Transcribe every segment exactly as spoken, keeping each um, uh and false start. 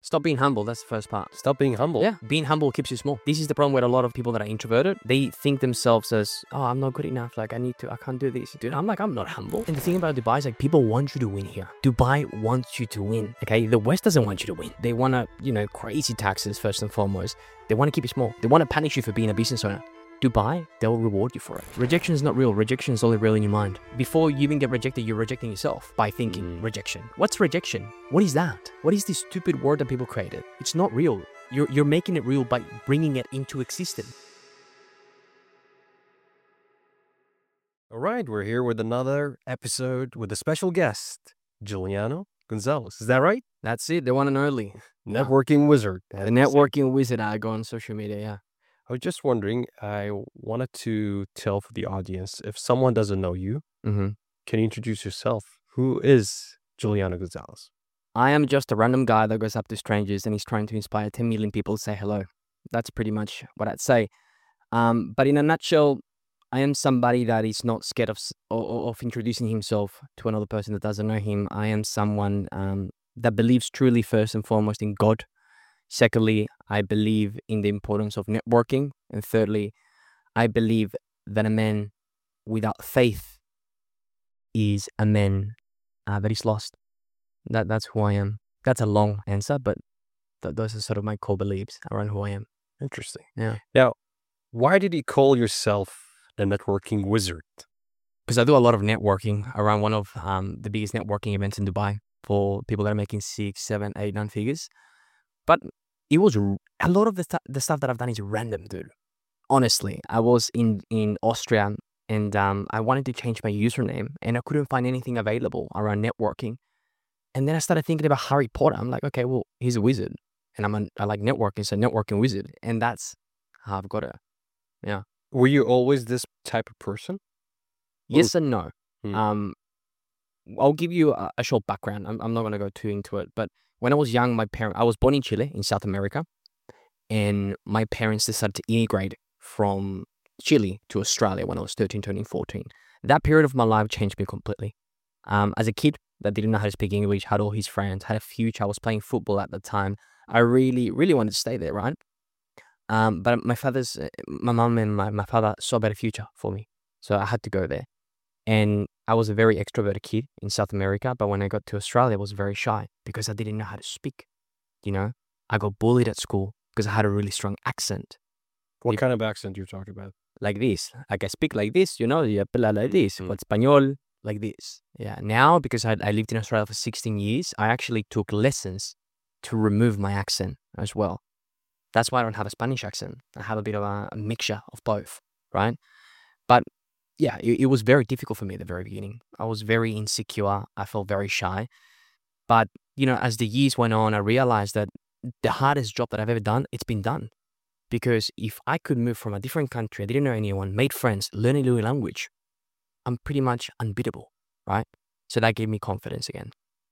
Stop being humble. That's the first part. Stop being humble. Yeah, being humble keeps you small. This is the problem with a lot of people that are introverted. They think themselves as, oh, I'm not good enough. Like, I need to, I can't do this. Dude, I'm like, I'm not humble. And the thing about Dubai is like, people want you to win here. Dubai wants you to win. Okay, the West doesn't want you to win. They want to, you know, crazy taxes first and foremost. They want to keep you small. They want to punish you for being a business owner. Dubai, they'll reward you for it. Rejection is not real. Rejection is only real in your mind. Before you even get rejected, you're rejecting yourself by thinking Mm. rejection. What's rejection? What is that? What is this stupid word that people created? It's not real. You're, you're making it real by bringing it into existence. All right, we're here with another episode with a special guest, Juliano Gonzalez. Is that right? That's it. The one and only. Yeah. Networking wizard. The networking wizard I go on social media, yeah. I was just wondering, I wanted to tell for the audience, if someone doesn't know you, Mm-hmm. can you introduce yourself? Who is Juliano Gonzalez? I am just a random guy that goes up to strangers and he's trying to inspire ten million people to say hello. That's pretty much what I'd say. Um, but in a nutshell, I am somebody that is not scared of s- o- o- of introducing himself to another person that doesn't know him. I am someone um, that believes truly, first and foremost, in God. Secondly, I believe in the importance of networking. And thirdly, I believe that a man without faith is a man uh, that is lost. That That's who I am. That's a long answer, but th- those are sort of my core beliefs around who I am. Interesting. Yeah. Now, why did you call yourself the networking wizard? Because I do a lot of networking around one of um, the biggest networking events in Dubai for people that are making six, seven, eight, nine figures. But it was r- a lot of the, stu- the stuff that I've done is random, dude. Honestly, I was in, in Austria and um, I wanted to change my username and I couldn't find anything available around networking. And then I started thinking about Harry Potter. I'm like, okay, well, he's a wizard and I'm a, I like networking, so networking wizard. And that's how I've got it. Yeah. Were you always this type of person? Yes and no. Hmm. Um, I'll give you a, a short background. I'm, I'm not going to go too into it. But when I was young, my parent, I was born in Chile, in South America. And my parents decided to immigrate from Chile to Australia when I was thirteen, turning fourteen. That period of my life changed me completely. Um, as a kid that didn't know how to speak English, had all his friends, had a future. I was playing football at the time. I really, really wanted to stay there, right? Um, but my father's, uh, my mum and my, my father saw a better future for me. So I had to go there. And I was a very extroverted kid in South America. But when I got to Australia, I was very shy because I didn't know how to speak. You know, I got bullied at school because I had a really strong accent. What If- kind of accent you're talking about? Like this. Like I speak like this, you know, you habla like this. Mm. But español, like this. Yeah. Now, because I, I lived in Australia for sixteen years, I actually took lessons to remove my accent as well. That's why I don't have a Spanish accent. I have a bit of a, a mixture of both, right? But yeah, it, it was very difficult for me at the very beginning. I was very insecure. I felt very shy. But, you know, as the years went on, I realized that the hardest job that I've ever done, it's been done. Because if I could move from a different country, I didn't know anyone, made friends, learn a new language, I'm pretty much unbeatable, right? So that gave me confidence again.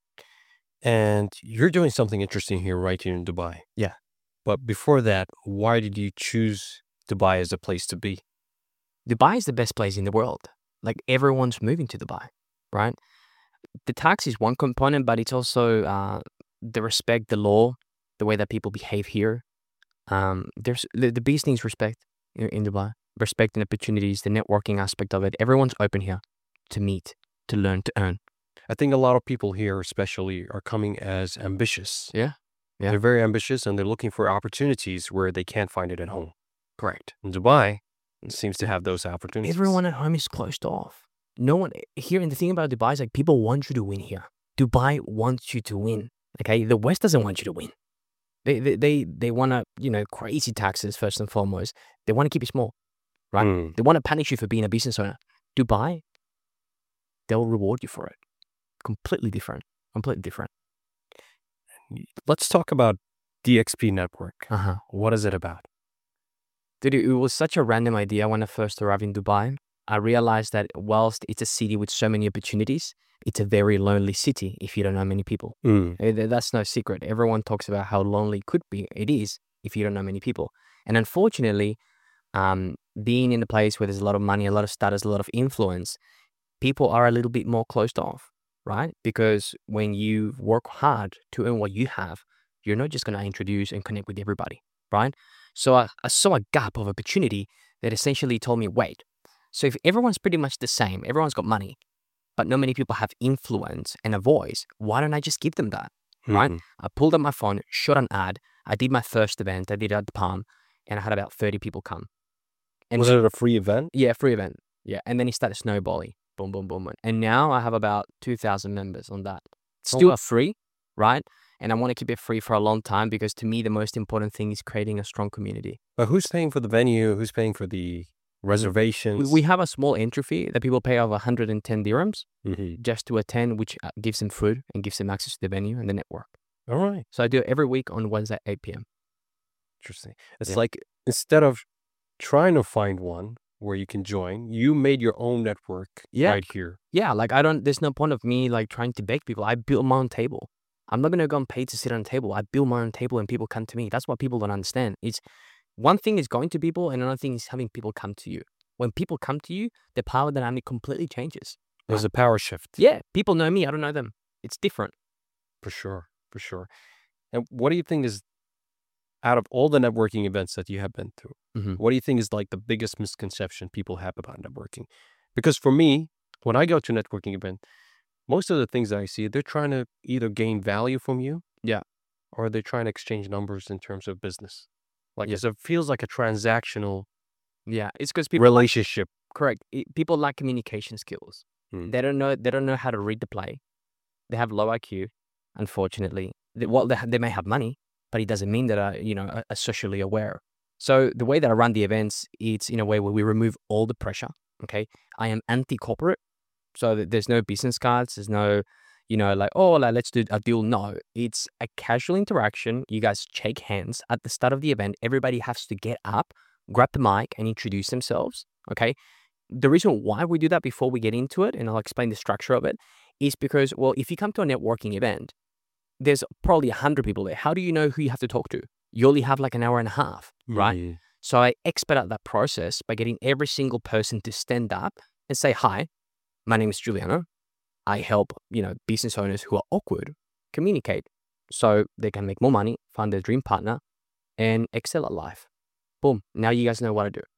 And you're doing something interesting here, right here in Dubai. Yeah. But before that, why did you choose Dubai as a place to be? Dubai is the best place in the world. Like everyone's moving to Dubai, right? The tax is one component, but it's also uh, the respect, the law, the way that people behave here. Um, there's the, the biggest thing is respect in, in Dubai. Respect and opportunities, the networking aspect of it. Everyone's open here to meet, to learn, to earn. I think a lot of people here, especially, are coming as ambitious. Yeah. Yeah. They're very ambitious and they're looking for opportunities where they can't find it at home. Correct. And Dubai seems to have those opportunities. Everyone at home is closed off. No one here. And the thing about Dubai is like people want you to win here. Dubai wants you to win. Okay. The West doesn't want you to win. They they they, they want to, you know, crazy taxes first and foremost. They want to keep you small, right? Hmm. They want to punish you for being a business owner. Dubai, they'll reward you for it. Completely different. Completely different. Let's talk about D X P Network. Uh huh. What is it about? Dude, it was such a random idea when I first arrived in Dubai. I realized that whilst it's a city with so many opportunities, it's a very lonely city if you don't know many people. Hmm. Eh, th- That's no secret. Everyone talks about how lonely it could be. It is if you don't know many people. And unfortunately, um, being in a place where there's a lot of money, a lot of status, a lot of influence, people are a little bit more closed off, right? Because when you work hard to earn what you have, You're not just going to introduce and connect with everybody, right? So I, I saw a gap of opportunity that essentially told me, wait, so if everyone's pretty much the same, everyone's got money, but not many people have influence and a voice, why don't I just give them that, right? Mhm. I pulled up my phone, shot an ad. I did my first event. I did it at the Palm, and I had about thirty people come. And Was we- it a free event? yeah, free event. Yeah, and then it started snowballing. Boom, boom, boom. And now I have about two thousand members on that. It's Oh, still wow. free, right? And I want to keep it free for a long time because to me, the most important thing is creating a strong community. But who's paying for the venue? Who's paying for the We, reservations? we have a small entry fee that people pay of one hundred ten dirhams Mhm. just to attend, which uh, gives them food and gives them access to the venue and the network. All right. So I do it every week on Wednesday, eight p.m. Interesting. It's Yeah. like instead of trying to find one where you can join, you made your own network Yeah. right here. Yeah, like I don't, there's no point of me like trying to beg people. I built my own table. I'm not going to go and pay to sit on a table. I build my own table and people come to me. That's what people don't understand. It's one thing is going to people and another thing is having people come to you. When people come to you, the power dynamic completely changes. There's a power shift. Yeah, people know me. I don't know them. It's different. For sure. For sure. And what do you think is, out of all the networking events that you have been through, Mm-hmm. what do you think is like the biggest misconception people have about networking? Because for me, when I go to a networking event, most of the things that I see, they're trying to either gain value from you, Yeah. or they're trying to exchange numbers in terms of business. Like, Yeah. so it feels like a transactional Yeah, it's because people relationship. correct. It, people lack communication skills. Hmm. They don't know. They don't know how to read the play. They have low I Q. Unfortunately, they, well, they, they may have money, but it doesn't mean that are you know are, are socially aware. So the way that I run the events, it's in a way where we remove all the pressure. Okay, I am anti-corporate, so that there's no business cards. There's no, you know, like oh, like, let's do a deal. No, it's a casual interaction. You guys shake hands at the start of the event. Everybody has to get up, grab the mic, and introduce themselves. Okay. The reason why we do that before we get into it, and I'll explain the structure of it, is because, well, if you come to a networking event, there's probably a hundred people there. How do you know who you have to talk to? You only have like an hour and a half, right? Mhm. So I expedite that process by getting every single person to stand up and say, hi, my name is Giuliano. I help, you know, business owners who are awkward communicate so they can make more money, find their dream partner, and excel at life. Boom. Now you guys know what to do.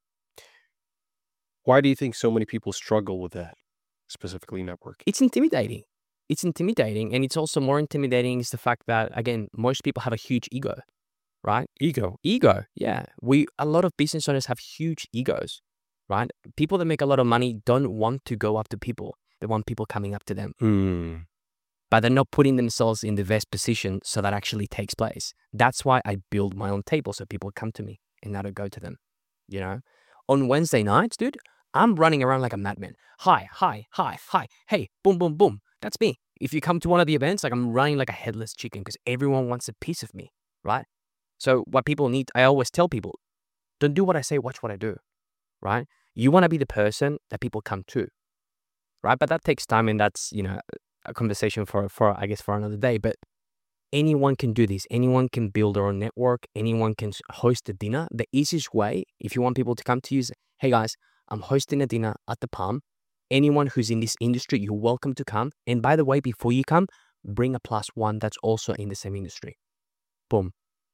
Why do you think so many people struggle with that, specifically networking? It's intimidating. It's intimidating. And it's also more intimidating is the fact that, again, most people have a huge ego, right? Ego. Ego. Yeah. We, a lot of business owners have huge egos, right? People that make a lot of money don't want to go up to people. They want people coming up to them, Hmm. but they're not putting themselves in the best position so that actually takes place. That's why I build my own table so people come to me and not to go to them, you know? On Wednesday nights, dude, I'm running around like a madman. Hi, hi, hi, hi. Hey, boom, boom, boom. That's me. If you come to one of the events, like I'm running like a headless chicken because everyone wants a piece of me, right? So what people need, I always tell people, don't do what I say, watch what I do, right? You want to be the person that people come to, right? But that takes time and that's, you know, a conversation for, for I guess, for another day. But anyone can do this. Anyone can build their own network. Anyone can host a dinner. The easiest way, if you want people to come to you, is, hey guys, I'm hosting a dinner at the Palm. Anyone who's in this industry, you're welcome to come. And by the way, before you come, bring a plus one that's also in the same industry. Boom.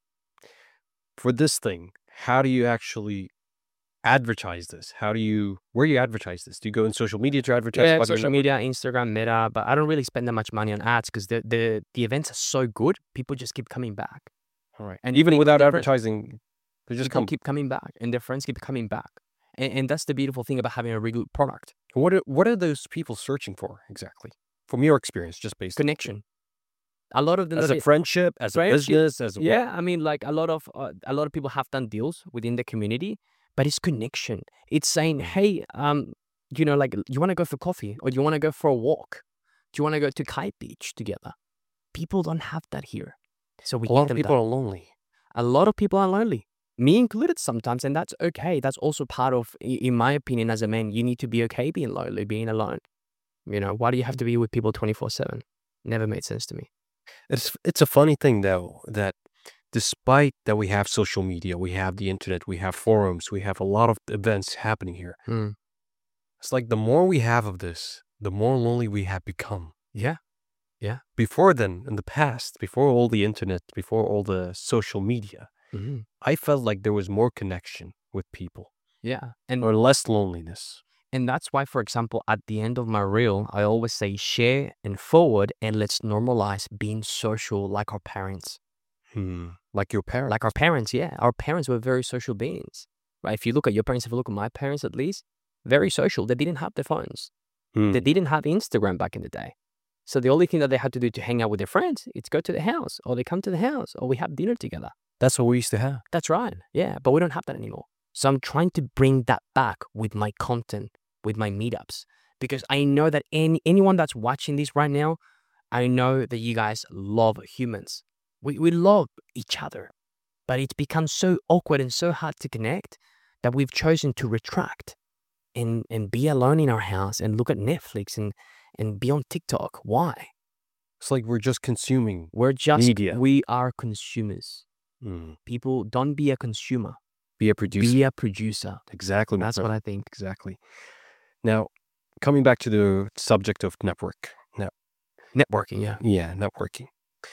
For this thing, how do you actually advertise this? How do you, where do you advertise this? Do you go in social media to advertise? Yeah, about your social network? media, Instagram, Meta, but I don't really spend that much money on ads because the, the the events are so good. People just keep coming back. All right. And Even people without different- advertising, they just People come. keep coming back, and their friends keep coming back. And, and that's the beautiful thing about having a really good product. What are, what are those people searching for exactly? From your experience, just based Connection. A lot of them as say- a friendship, as a Friendship, business, as a yeah, I mean, like a lot of uh, a lot of people have done deals within the community, but it's connection. It's saying, hey, um, you know, like you want to go for coffee or you want to go for a walk? Do you want to go to Kite Beach together? People don't have that here, so we a give lot of them people that. are lonely. A lot of people are lonely, me included sometimes, and that's okay. That's also part of, i- in my opinion, as a man, you need to be okay being lonely, being alone. You know, why do you have to be with people twenty-four seven? Never made sense to me. It's it's a funny thing though that despite that we have social media, we have the internet, we have forums, we have a lot of events happening here. Mm. It's like the more we have of this, the more lonely we have become. Yeah. Yeah. Before then, in the past, before all the internet, before all the social media, Mm-hmm. I felt like there was more connection with people Yeah. And or less loneliness. and that's why, for example, at the end of my reel, I always say share and forward, and let's normalize being social like our parents. Hmm. Like your parents. Like our parents, yeah. Our parents were very social beings, right? If you look at your parents, if you look at my parents at least, very social. They didn't have their phones. Hmm. They didn't have Instagram back in the day. So the only thing that they had to do to hang out with their friends is go to the house, or they come to the house, or we have dinner together. That's what we used to have. That's right. Yeah. But we don't have that anymore. So I'm trying to bring that back with my content, with my meetups, because I know that any, anyone that's watching this right now, I know that you guys love humans. We, we love each other, but it's become so awkward and so hard to connect that we've chosen to retract and, and be alone in our house and look at Netflix and, and be on TikTok. Why? It's like we're just consuming. We're just, Media. we are consumers. Hmm. People, don't be a consumer. Be a producer. Be a producer. Exactly. my That's friend. what I think. Exactly. Now, coming back to the subject of network. Now, Networking, yeah. yeah, networking.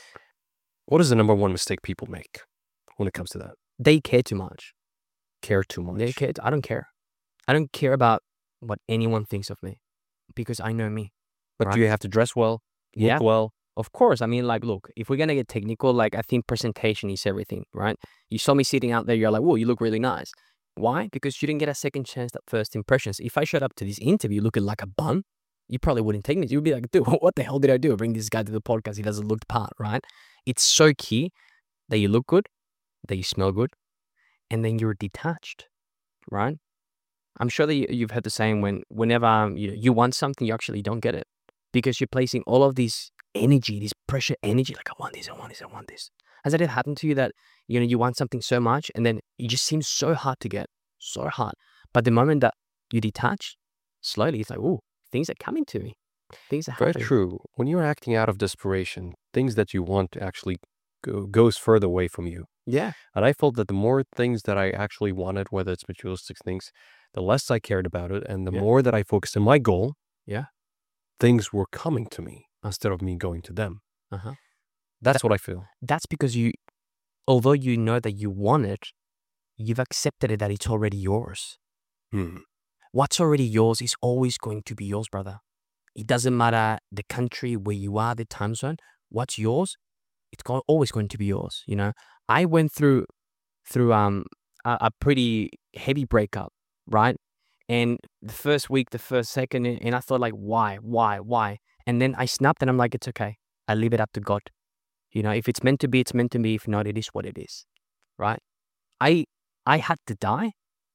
What is the number one mistake people make when it comes to that? They care too much. Care too much. They care. I don't care. I don't care about what anyone thinks of me because I know me. But right? do you have to dress well? Look Yeah. well? Of course. I mean, like, look, if we're going to get technical, like, I think presentation is everything, right? You saw me sitting out there, you're like, whoa, you look really nice. Why? Because you didn't get a second chance at first impressions. If I showed up to this interview looking like a bum, you probably wouldn't take me. You'd be like, dude, what the hell did I do? Bring this guy to the podcast. He doesn't look the part, right? It's so key that you look good, that you smell good, and then you're detached, right? I'm sure that you, you've heard the saying when whenever um, you, you want something, you actually don't get it because you're placing all of this energy, this pressure energy, like, I want this, I want this, I want this. Has that ever happened to you that, you know, you want something so much and then it just seems so hard to get, so hard. But the moment that you detach, slowly, it's like, oh, things are coming to me. Things are Very happening. true. When you're acting out of desperation, things that you want actually go, goes further away from you. Yeah. And I felt that the more things that I actually wanted, whether it's materialistic things, the less I cared about it. And the Yeah. more that I focused on my goal, Yeah. things were coming to me instead of me going to them. Uh-huh. That's what I feel. That's because you, although you know that you want it, you've accepted it that it's already yours. Hmm. What's already yours is always going to be yours, brother. It doesn't matter the country where you are, the time zone. What's yours, it's go- always going to be yours. You know, I went through through um a, a pretty heavy breakup, right? And the first week, the first second, and and I thought like, why, why, why? And then I snapped, and I'm like, it's okay. I leave it up to God. You know, if it's meant to be, it's meant to be. If not, it is what it is, right? I I had to die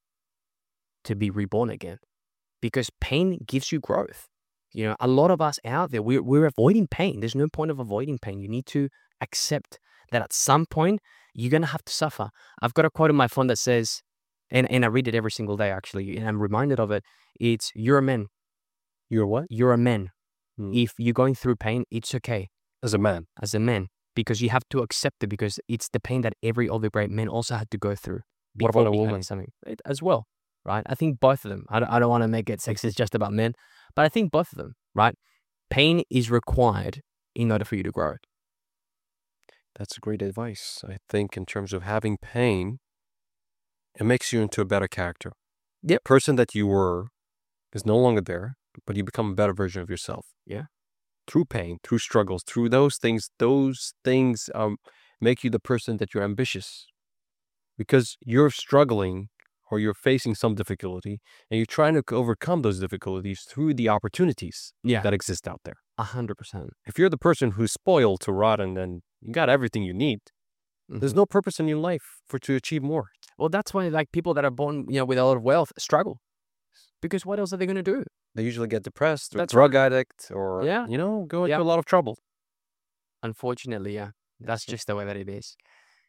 to be reborn again, because pain gives you growth. You know, a lot of us out there, we're, we're avoiding pain. There's no point of avoiding pain. You need to accept that at some point, you're going to have to suffer. I've got a quote on my phone that says, and, and I read it every single day, actually, and I'm reminded of it. It's, you're a man. You're what? You're a man. Hmm. If you're going through pain, it's okay As a man. as a man, because you have to accept it, because it's the pain that every other great man also had to go through. What before about a becoming woman? Something it, as well, right? I think both of them. I don't, I don't want to make it sexist just about men, but I think both of them, right? Pain is required in order for you to grow. That's great advice. I think in terms of having pain, it makes you into a better character. Yep. Person that you were is no longer there, but you become a better version of yourself. Yeah. Through pain, through struggles, through those things, those things um, make you the person that you're ambitious. Because you're struggling or you're facing some difficulty and you're trying to overcome those difficulties through the opportunities Yeah. that exist out there. A hundred percent. If you're the person who's spoiled to rotten and you got everything you need, there's no purpose in your life for to achieve more. Well, that's why like people that are born, you know, with a lot of wealth struggle, because what else are they going to do? They usually get depressed or That's drug addict or, Yeah. you know, go into Yeah. a lot of trouble. Unfortunately, yeah, that's Yes. just the way that it is.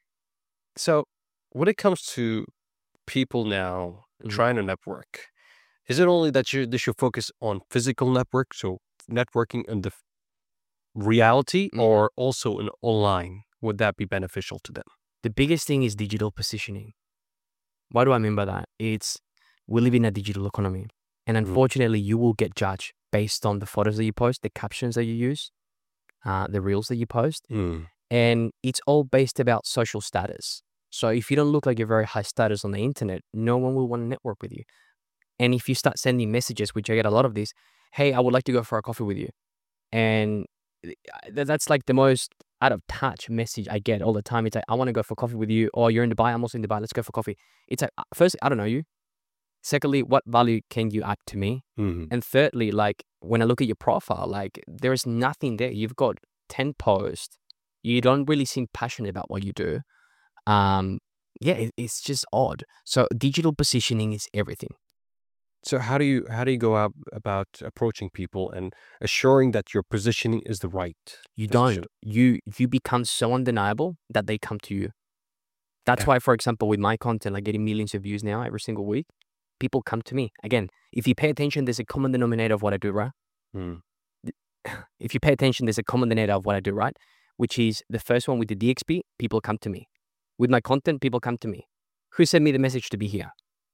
So when it comes to people now Mhm. trying to network, is it only that you they should focus on physical network, so networking in the f- reality, Mhm. or also in online? Would that be beneficial to them? The biggest thing is digital positioning. What do I mean by that? It's we live in a digital economy, and Mhm. unfortunately, you will get judged based on the photos that you post, the captions that you use. uh, the reels that you post, Mm. and it's all based about social status. So if you don't look like you're very high status on the internet, no one will want to network with you. And if you start sending messages, which I get a lot of these, hey, I would like to go for a coffee with you. And th- that's like the most out of touch message I get all the time. It's like, I want to go for coffee with you. Or you're in Dubai, I'm also in Dubai. Let's go for coffee. It's like, first, I don't know you. Secondly, what value can you add to me? Mm. And thirdly, like when I look at your profile, like there is nothing there. You've got ten posts. You don't really seem passionate about what you do. Um, yeah, it, it's just odd. So digital positioning is everything. So how do you how do you go out about approaching people and assuring that your positioning is the right You position? don't. You you become so undeniable that they come to you. That's Yeah. why, for example, with my content, like getting millions of views now every single week, people come to me. Again, if you pay attention, there's a common denominator of what I do, right? Mm. If you pay attention, there's a common denominator of what I do, right? Which is the first one with the D X P, people come to me. With my content, people come to me. Who sent me the message to be here?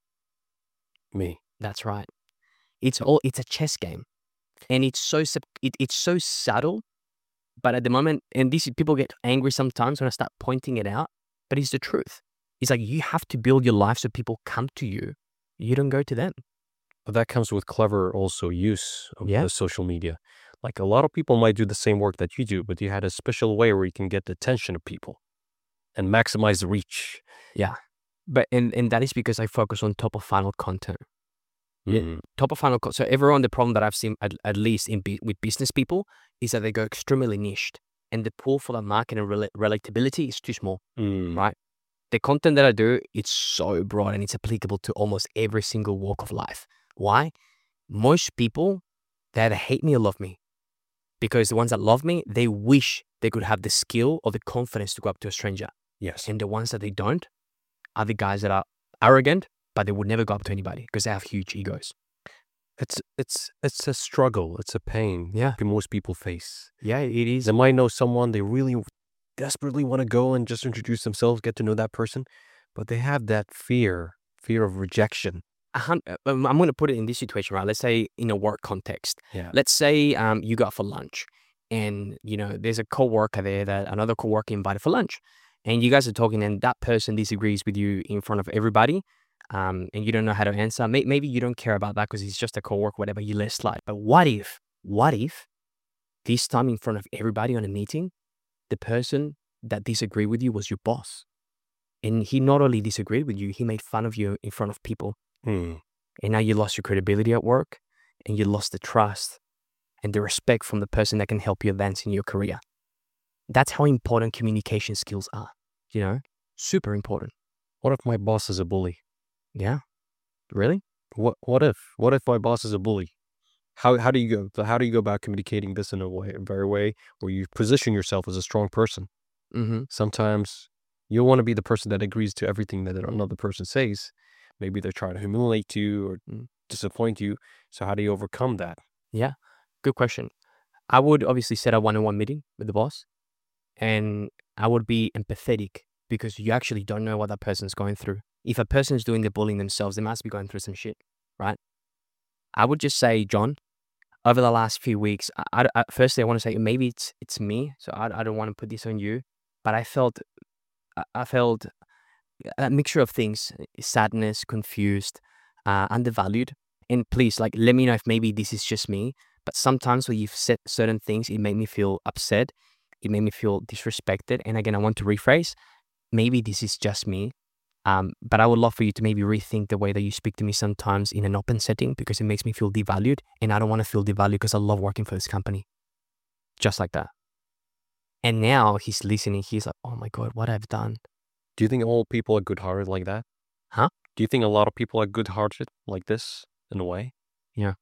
Me. That's right. It's all it's a chess game. And it's so sub- it, it's so subtle, but at the moment, and these people get angry sometimes when I start pointing it out, but it's the truth. It's like you have to build your life so people come to you. You don't go to them. But that comes with clever also use of Yeah. the social media. Like a lot of people might do the same work that you do, but you had a special way where you can get the attention of people and maximize the reach. Yeah. But and, and that is because I focus on top of funnel content. Yeah. Mm. Top of funnel content. So everyone, the problem that I've seen at, at least in bu- with business people is that they go extremely niched, and the pool for the market and rela- relatability is too small. Mm. Right. The content that I do, it's so broad and it's applicable to almost every single walk of life. Why? Most people, they either hate me or love me. Because the ones that love me, they wish they could have the skill or the confidence to go up to a stranger. Yes. And the ones that they don't are the guys that are arrogant, but they would never go up to anybody because they have huge egos. It's it's it's a struggle. It's a pain. Yeah. that most people face. Yeah, it is. They might know someone, they really desperately want to go and just introduce themselves, get to know that person, but they have that fear, fear of rejection. A hun- uh, um, I'm going to put it in this situation, right? Let's say in a work context. Yeah. Let's say um, you go out for lunch and, you know, there's a coworker there that another coworker invited for lunch. And you guys are talking and that person disagrees with you in front of everybody. Um, and you don't know how to answer. May- maybe you don't care about that because he's just a coworker, whatever, you let it slide. But what if, what if this time in front of everybody on a meeting, the person that disagreed with you was your boss? And he not only disagreed with you, he made fun of you in front of people. Hmm. And now you lost your credibility at work and you lost the trust and the respect from the person that can help you advance in your career. That's how important communication skills are, you know, super important. What if my boss is a bully? Yeah. Really? What what if? What if my boss is a bully? How how do you go how do you go about communicating this in a way, a very way where you position yourself as a strong person? Mm-hmm. Sometimes you'll want to be the person that agrees to everything that another person says. Maybe they're trying to humiliate you or Mm. disappoint you. So how do you overcome that? Yeah. Good question. I would obviously set a one-on-one meeting with the boss and I would be empathetic because you actually don't know what that person's going through. If a person's doing the bullying themselves, they must be going through some shit, right? I would just say, John, over the last few weeks, I, I, I- firstly, I want to say maybe it's it's me, so I, I don't want to put this on you, but I felt I, I felt a mixture of things: sadness, confused, uh, undervalued. And please, like, let me know if maybe this is just me. But sometimes when you've said certain things, it made me feel upset. It made me feel disrespected. And again, I want to rephrase: maybe this is just me. Um, but I would love for you to maybe rethink the way that you speak to me sometimes in an open setting because it makes me feel devalued. And I don't want to feel devalued because I love working for this company. Just like that. And now he's listening. He's like, oh my God, what I've done. Do you think all people are good-hearted like that? Huh? Do you think a lot of people are good-hearted like this in a way? Yeah.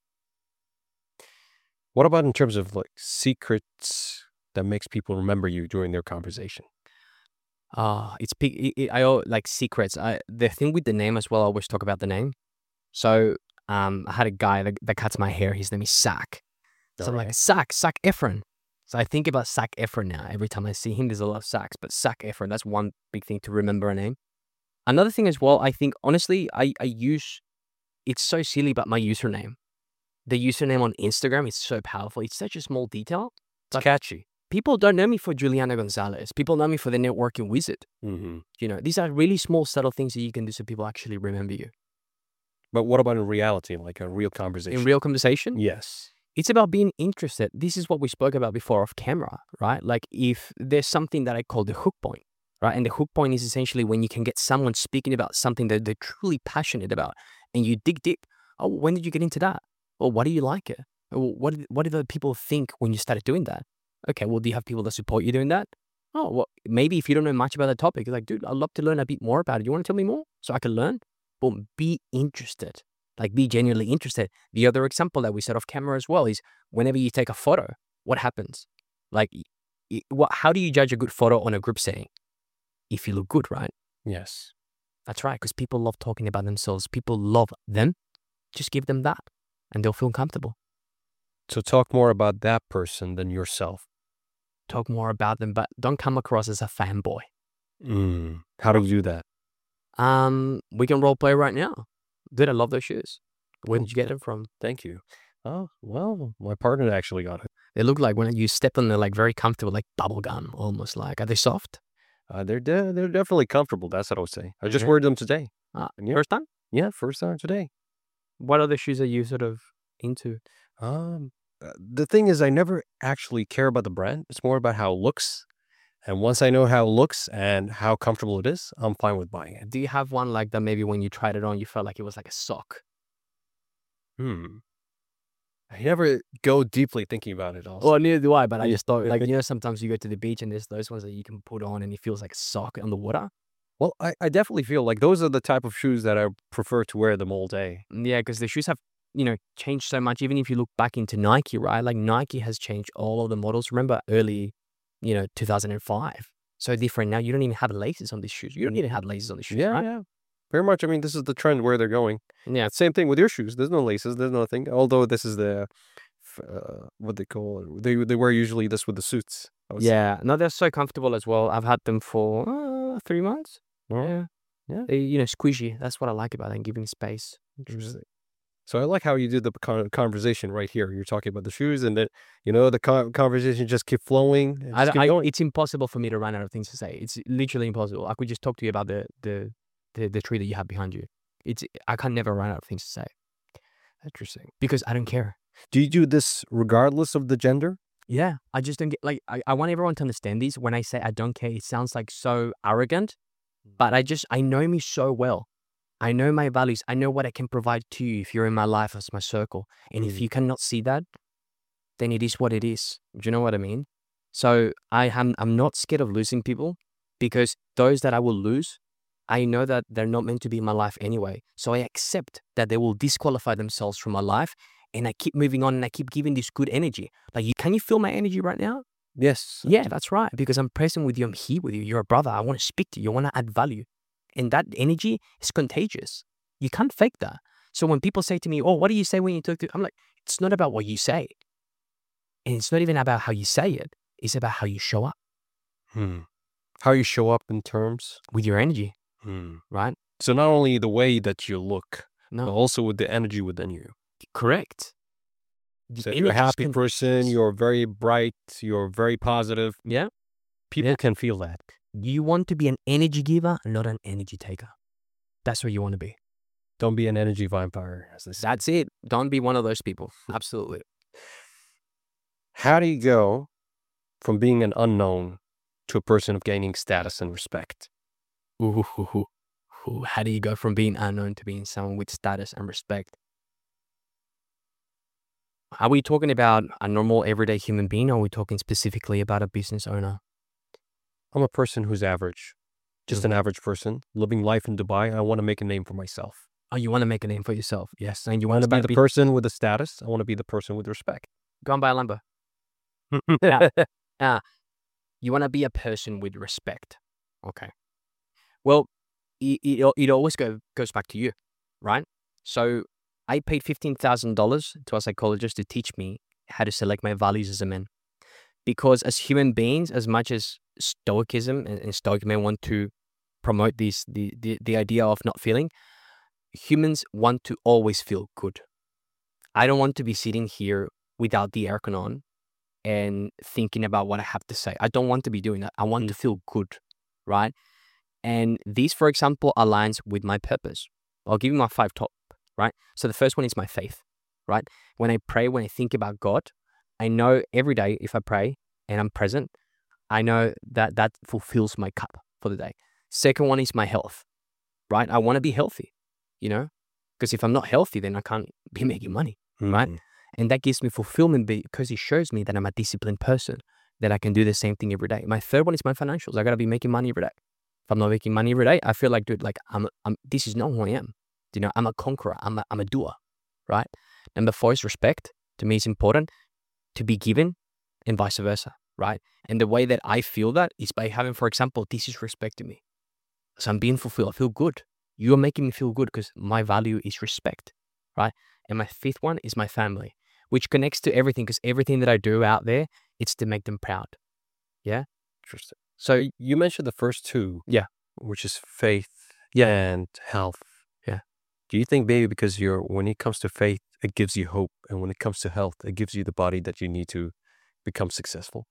What about in terms of like secrets that makes people remember you during their conversation? Uh, it's pe- it, it, I al- like secrets. I, the thing with the name as well, I always talk about the name. So um, I had a guy that, that cuts my hair. His name is Sack. So I'm like, Sack, Sack Efron. So I think about Sack Efron now. Every time I see him, there's a lot of Sacks. But Sack Efron, that's one big thing to remember a name. Another thing as well, I think, honestly, I, I use, it's so silly, but my username. The username on Instagram is so powerful. It's such a small detail, It's catchy. People don't know me for Juliana Gonzalez. People know me for the networking wizard. Mm-hmm. You know, these are really small, subtle things that you can do so people actually remember you. But what about in reality, like a real conversation? In real conversation? Yes. It's about being interested. This is what we spoke about before off camera, right? Like if there's something that I call the hook point, right? And the hook point is essentially when you can get someone speaking about something that they're truly passionate about and you dig deep. Oh, when did you get into that? Or why do you like it? Or what did, what did the people think when you started doing that? Okay, well, do you have people that support you doing that? Oh, well, maybe if you don't know much about the topic, it's like, dude, I'd love to learn a bit more about it. You want to tell me more so I can learn? Boom, be interested. Like, be genuinely interested. The other example that we said off camera as well is whenever you take a photo, what happens? Like, y- what? How do you judge a good photo on a group setting? If you look good, right? Yes. That's right, because people love talking about themselves. People love them. Just give them that, and they'll feel comfortable. So talk more about that person than yourself. Talk more about them, but don't come across as a fanboy. Mm. How do you do that? Um, we can role play right now. Dude, I love those shoes. Where did you get them from? Thank you. Oh, well, my partner actually got it. They look like when you step on, they're like very comfortable, like bubble gum, almost like. Are they soft? Uh, they're de- they're definitely comfortable. That's what I would say. I just Yeah. wore them today. Ah, Yeah. First time? Yeah, first time today. What other shoes are you sort of into? Um, uh, the thing is, I never actually care about the brand. It's more about how it looks. And once I know how it looks and how comfortable it is, I'm fine with buying it. Do you have one like that maybe when you tried it on, you felt like it was like a sock? Hmm. I never go deeply thinking about it also. Well, neither do I, but I Yeah. just thought, like, you know, sometimes you go to the beach and there's those ones that you can put on and it feels like a sock on the water. Well, I, I definitely feel like those are the type of shoes that I prefer to wear them all day. Yeah, because the shoes have, you know, changed so much. Even if you look back into Nike, right? Like Nike has changed all of the models. Remember early, you know, two thousand five. So different now. You don't even have laces on these shoes. You don't even have laces on these shoes, Yeah, right? yeah. Very much. I mean, this is the trend where they're going. Yeah. Same thing with your shoes. There's no laces. There's nothing. Although this is the, f- uh, what they call it. They, they wear usually this with the suits. I would say. Yeah. No, they're so comfortable as well. I've had them for uh, three months. Oh, Yeah. yeah. They, you know, squishy. That's what I like about them, giving space. Interesting. So I like how you did the con- conversation right here. You're talking about the shoes, and then you know the con- conversation just keep flowing. And I, just keep I, going. it's impossible for me to run out of things to say. It's literally impossible. I could just talk to you about the the the, the tree that you have behind you. It's I can never run out of things to say Interesting. because I don't care. Do you do this regardless of the gender? Yeah, I just don't get like I, I want everyone to understand this. When I say I don't care, it sounds like so arrogant, but I just I know me so well. I know my values. I know what I can provide to you if you're in my life as my circle. And if Mm. you cannot see that, then it is what it is. Do you know what I mean? So I am I'm not scared of losing people because those that I will lose, I know that they're not meant to be in my life anyway. So I accept that they will disqualify themselves from my life and I keep moving on and I keep giving this good energy. Like, you, can you feel my energy right now? Yes. Yeah, that's right. Because I'm present with you. I'm here with you. You're a brother. I want to speak to you. I want to add value. And that energy is contagious. You can't fake that. So when people say to me, oh, what do you say when you talk to, I'm like, it's not about what you say. And it's not even about how you say it. It's about how you show up Hmm. How you show up in terms. with your energy, Hmm. right? So not only the way that you look, but No, also with the energy within you. correct. The So if you're a energy is happy con- person, you're very bright, you're very positive. Yeah. People Yeah. can feel that. You want to be an energy giver, not an energy taker. That's what you want to be. Don't be an energy vampire, as they say. That's it. Don't be one of those people. Absolutely. How do you go from being an unknown to a person of gaining status and respect? Ooh, ooh, ooh, ooh. How do you go from being unknown to being someone with status and respect? Are we talking about a normal everyday human being, or are we talking specifically about a business owner? I'm a person who's average, just an average person living life in Dubai. I want to make a name for myself. Oh, you want to make a name for yourself? Yes, And you I want want to to be start the be- person with the status. I want to be the person with respect. Go and buy a Lambo. Yeah. Ah, you want to be a person with respect. Okay. Well, it, it, al- it always go, goes back to you, right? So I paid fifteen thousand dollars to a psychologist to teach me how to select my values as a man. Because as human beings, as much as stoicism and, and stoic men want to promote this, the, the, the idea of not feeling, humans want to always feel good. I don't want to be sitting here without the aircon on and thinking about what I have to say. I don't want to be doing that. I want to feel good, right? And this, for example, aligns with my purpose. I'll give you my five top, right? So the first one is my faith, right? When I pray, when I think about God, I know every day if I pray and I'm present, I know that that fulfills my cup for the day. Second one is my health, right? I want to be healthy, you know, because if I'm not healthy, then I can't be making money, right? Mhm. And that gives me fulfillment because it shows me that I'm a disciplined person, that I can do the same thing every day. My third one is my financials. I got to be making money every day. If I'm not making money every day, I feel like, dude, like I'm, I'm, this is not who I am. You know, I'm a conqueror. I'm a, I'm a doer, right? Number four is respect. To me, it's important to be given and vice versa, right? And the way that I feel that is by having, for example, this is respect to me. So I'm being fulfilled. I feel good. You're making me feel good because my value is respect, right? And my fifth one is my family, which connects to everything because everything that I do out there, it's to make them proud. Yeah. Interesting. So Y- You mentioned the first two. Yeah. Which is faith Yeah. and health. Yeah. Do you think maybe because you're, when it comes to faith, it gives you hope, and when it comes to health, it gives you the body that you need to become successful?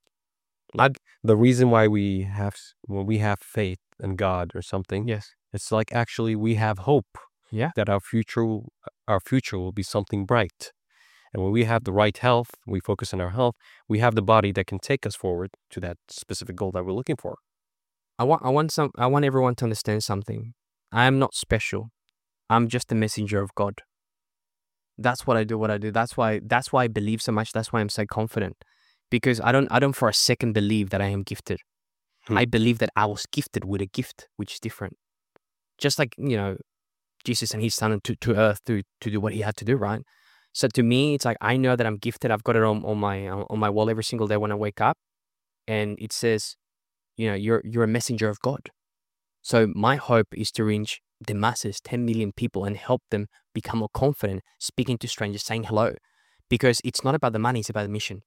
Like the reason why we have, when we have faith in God or something, yes. it's like actually we have hope Yeah. that our future, will- our future will be something bright. And when we have the right health, we focus on our health, we have the body that can take us forward to that specific goal that we're looking for. I want I want some I want everyone to understand something. I am not special. I'm just a messenger of God. That's what I do, what I do. That's why that's why I believe so much. That's why I'm so confident. Because I don't I don't for a second believe that I am gifted. Hmm. I believe that I was gifted with a gift, which is different. Just like, you know, Jesus and his son to, to earth to to do what he had to do, right? So to me, it's like I know that I'm gifted. I've got it on, on my on my wall every single day when I wake up. And it says, you know, you're you're a messenger of God. So my hope is to reach the masses, ten million people, and help them become more confident speaking to strangers, saying hello. Because it's not about the money, it's about the mission.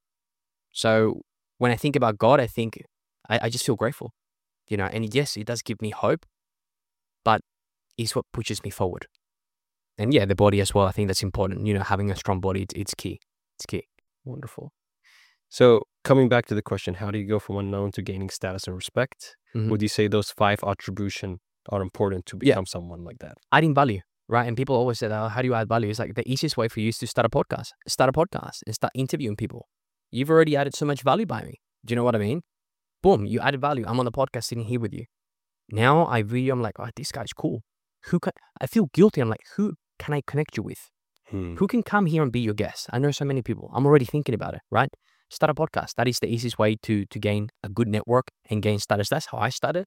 So when I think about God, I think I, I just feel grateful, you know, and yes, it does give me hope, but it's what pushes me forward. And yeah, the body as well. I think that's important. You know, having a strong body, it's, it's key. It's key. Wonderful. So coming back to the question, how do you go from unknown to gaining status and respect? Mhm. Would you say those five attribution are important to Yeah. become someone like that? Adding value, right? And people always say, oh, how do you add value? It's like the easiest way for you is to start a podcast. Start a podcast and start interviewing people. You've already added so much value by me. Do you know what I mean? Boom, you added value. I'm on the podcast sitting here with you. Now I view you, I'm like, oh, this guy's cool. Who can, I feel guilty. I'm like, who can I connect you with? Hmm. Who can come here and be your guest? I know so many people. I'm already thinking about it, right? Start a podcast. That is the easiest way to to gain a good network and gain status. That's how I started.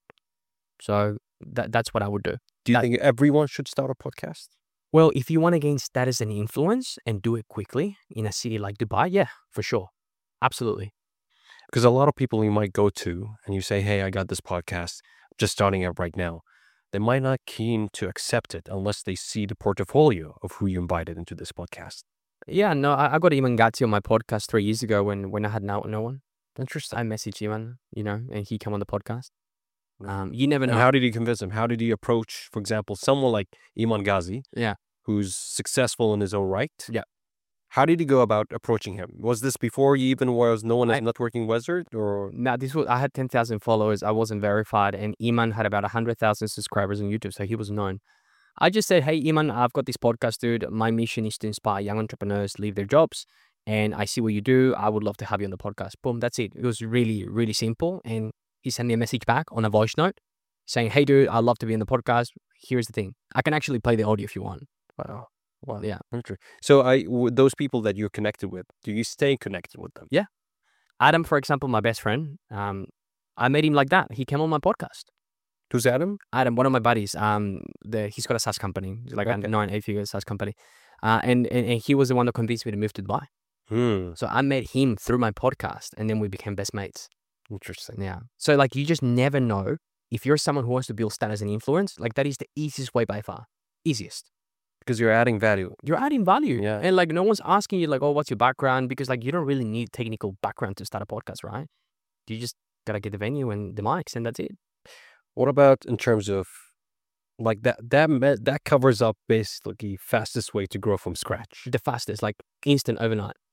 So that that's what I would do. Do you That- think everyone should start a podcast? Well, if you want to gain status and influence and do it quickly in a city like Dubai, yeah, for sure. Absolutely. Because a lot of people you might go to and you say, hey, I got this podcast, just starting it right now. They might not keen to accept it unless they see the portfolio of who you invited into this podcast. Yeah, no, I, I got Iman Gatti on my podcast three years ago when, when I had no, no one. Interesting. I messaged Iman, you know, and he came on the podcast. Um, you never And know. how did you convince him? How did he approach, for example, someone like Iman Ghazi, Yeah. who's successful in his own right? Yeah. How did he go about approaching him? Was this before he even was known as I- Networking Wizard, or Now, this was, I had ten thousand followers. I wasn't verified. And Iman had about one hundred thousand subscribers on YouTube. So he was known. I just said, hey, Iman, I've got this podcast, dude. My mission is to inspire young entrepreneurs leave their jobs. And I see what you do. I would love to have you on the podcast. Boom, that's it. It was really, really simple. And he sent me a message back on a voice note saying, hey, dude, I'd love to be on the podcast. Here's the thing. I can actually play the audio if you want. wow, wow, Yeah. interesting. So, I with those people that you're connected with, do you stay connected with them? Adam, for example, my best friend, um, I met him like that. He came on my podcast. Who's Adam? Adam, one of my buddies, um, the he's got a SaaS company, like Okay. a nine, eight figure SaaS company. Uh, and, and, and he was the one that convinced me to move to Dubai. Hmm. So I met him through my podcast and then we became best mates. Interesting. Yeah. So like you just never know if you're someone who wants to build status and influence, like that is the easiest way by far. Easiest. Because you're adding value. You're adding value. Yeah. And like no one's asking you like, oh, what's your background? Because like you don't really need technical background to start a podcast, right? You just gotta get the venue and the mics and that's it. What about in terms of like that? That me- that covers up basically fastest way to grow from scratch. The fastest, like instant overnight.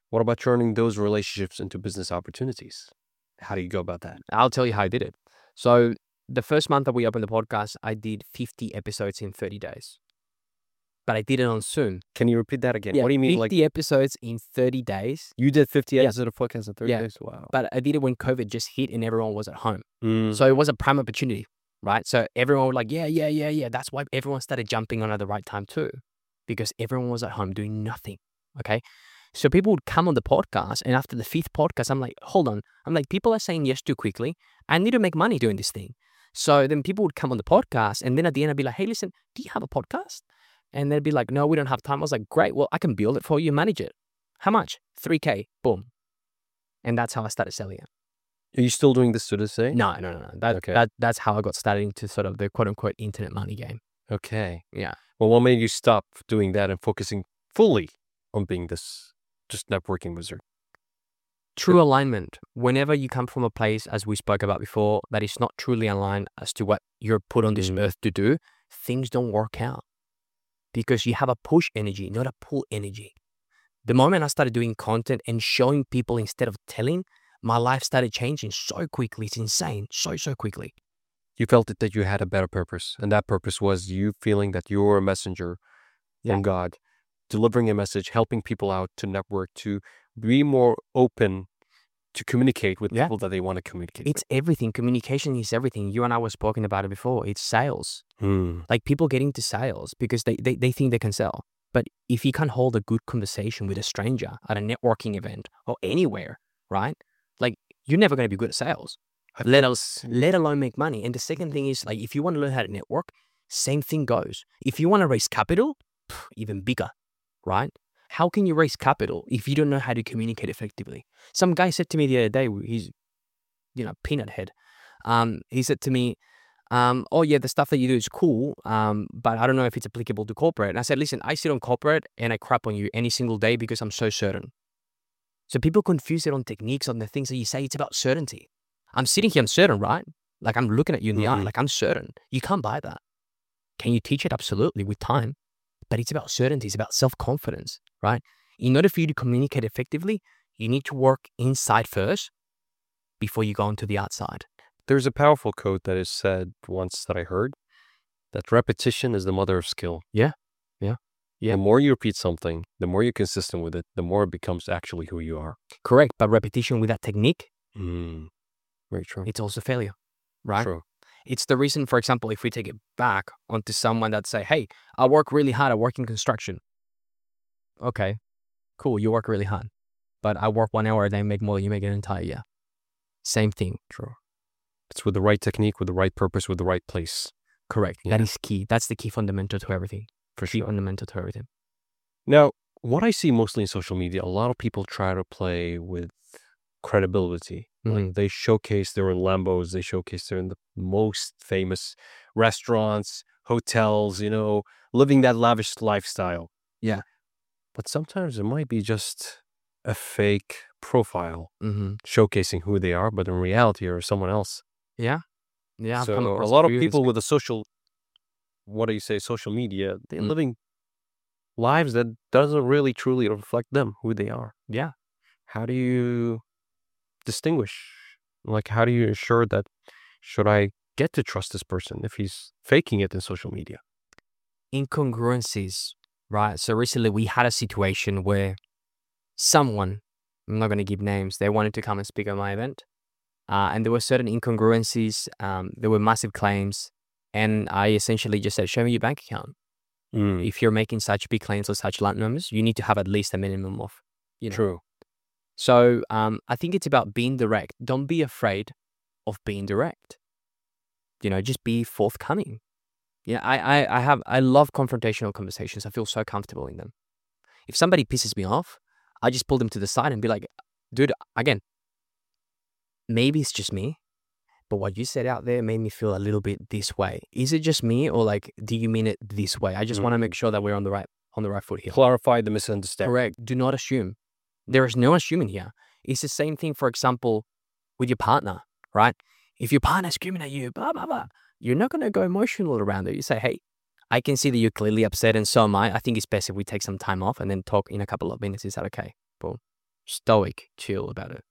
What about turning those relationships into business opportunities? How do you go about that? I'll tell you how I did it. So the first month that we opened the podcast, I did fifty episodes in thirty days. But I did it on Zoom. Can you repeat that again? Yeah, What do you mean? Like fifty episodes in thirty days. you did fifty Yeah. episodes of podcast in thirty Yeah. days? Wow. But I did it when COVID just hit and everyone was at home. Mm. So it was a prime opportunity, right? So everyone was like, yeah, yeah, yeah, yeah. That's why everyone started jumping on at the right time too, because everyone was at home doing nothing. Okay. So people would come on the podcast, and after the fifth podcast, I'm like, hold on. I'm like, people are saying yes too quickly. I need to make money doing this thing. So then people would come on the podcast, and then at the end, I'd be like, hey, listen, do you have a podcast? And they'd be like, no, we don't have time. I was like, great. Well, I can build it for you, manage it. How much? three K. Boom. And that's how I started selling it. Are you still doing this to this day? No, no, no, no. That, Okay. that, that's how I got started into sort of the quote unquote internet money game. Okay. Yeah. Well, what made you stop doing that and focusing fully on being this just networking wizard? True alignment. Whenever you come from a place, as we spoke about before, that is not truly aligned as to what you're put on this Mm. earth to do, things don't work out because you have a push energy, not a pull energy. The moment I started doing content and showing people instead of telling, my life started changing so quickly. It's insane. So, so quickly. You felt it that you had a better purpose, and that purpose was you feeling that you're a messenger from Yeah. God, delivering a message, helping people out to network, to be more open to communicate with Yeah. people that they want to communicate It's everything. Communication is everything. You and I were speaking about it before. It's sales. with. Hmm. Like people get into sales because they, they, they think they can sell. But if you can't hold a good conversation with a stranger at a networking event or anywhere, right? Like you're never going to be good at sales, I let, feel al- s- let alone make money. And the second thing is like, if you want to learn how to network, same thing goes. If you want to raise capital, pff, even bigger, right? How can you raise capital if you don't know how to communicate effectively? Some guy said to me the other day, he's, you know, peanut head. Um, he said to me, um, oh yeah, the stuff that you do is cool, um, but I don't know if it's applicable to corporate. And I said, listen, I sit on corporate and I crap on you any single day because I'm so certain. So people confuse it on techniques, on the things that you say. It's about certainty. I'm sitting here, I'm certain, right? Like I'm looking at you in the eye, Mhm. like I'm certain. You can't buy that. Can you teach it? Absolutely, with time. But it's about certainty. It's about self-confidence, right? In order for you to communicate effectively, you need to work inside first before you go into the outside. There's a powerful quote that is said once that I heard, that repetition is the mother of skill. Yeah. Yeah. Yeah. The more you repeat something, the more you're consistent with it, the more it becomes actually who you are. Correct. But repetition with that technique, Mm. Very true. it's also failure, right? True. It's the reason, for example, if we take it back onto someone that say, hey, I work really hard, I work in construction. Okay, cool, you work really hard. But I work one hour a day and make more than you make an entire year. Same thing. True. It's with the right technique, with the right purpose, with the right place. Correct. Yeah. That is key. That's the key fundamental to everything. For Key sure. fundamental to everything. Now, what I see mostly in social media, a lot of people try to play with credibility. Mhm. Like they showcase they're in Lambos, they showcase they're in the most famous restaurants, hotels, you know, living that lavish lifestyle. Yeah. But sometimes it might be just a fake profile Mm-hmm. showcasing who they are, but in reality are someone else. Yeah. Yeah. I've come So a across lot of few people this- with a social, what do you say, social media, they're Mm. living lives that doesn't really truly reflect them, who they are. Yeah. How do you distinguish? Like, how do you ensure that, should I get to trust this person if he's faking it in social media? Incongruencies, right? So recently we had a situation where someone, I'm not going to give names, they wanted to come and speak at my event. Uh, and there were certain incongruencies. Um, there were massive claims. And I essentially just said, show me your bank account. Mm, If you're making such big claims or such large numbers, you need to have at least a minimum of, you know. True. So um, I think it's about being direct. Don't be afraid of being direct. You know, just be forthcoming. Yeah, I, I, I have, I love confrontational conversations. I feel so comfortable in them. If somebody pisses me off, I just pull them to the side and be like, dude, again, maybe it's just me, but what you said out there made me feel a little bit this way. Is it just me, or like, do you mean it this way? I just want to make sure that we're on the right, on the right foot here. Clarify the misunderstanding. Correct. Do not assume. There is no assuming here. It's the same thing, for example, with your partner, right? If your partner's screaming at you, blah, blah, blah, you're not going to go emotional around it. You say, hey, I can see that you're clearly upset and so am I. I think it's best if we take some time off and then talk in a couple of minutes. Is that okay? Boom. stoic, chill about it.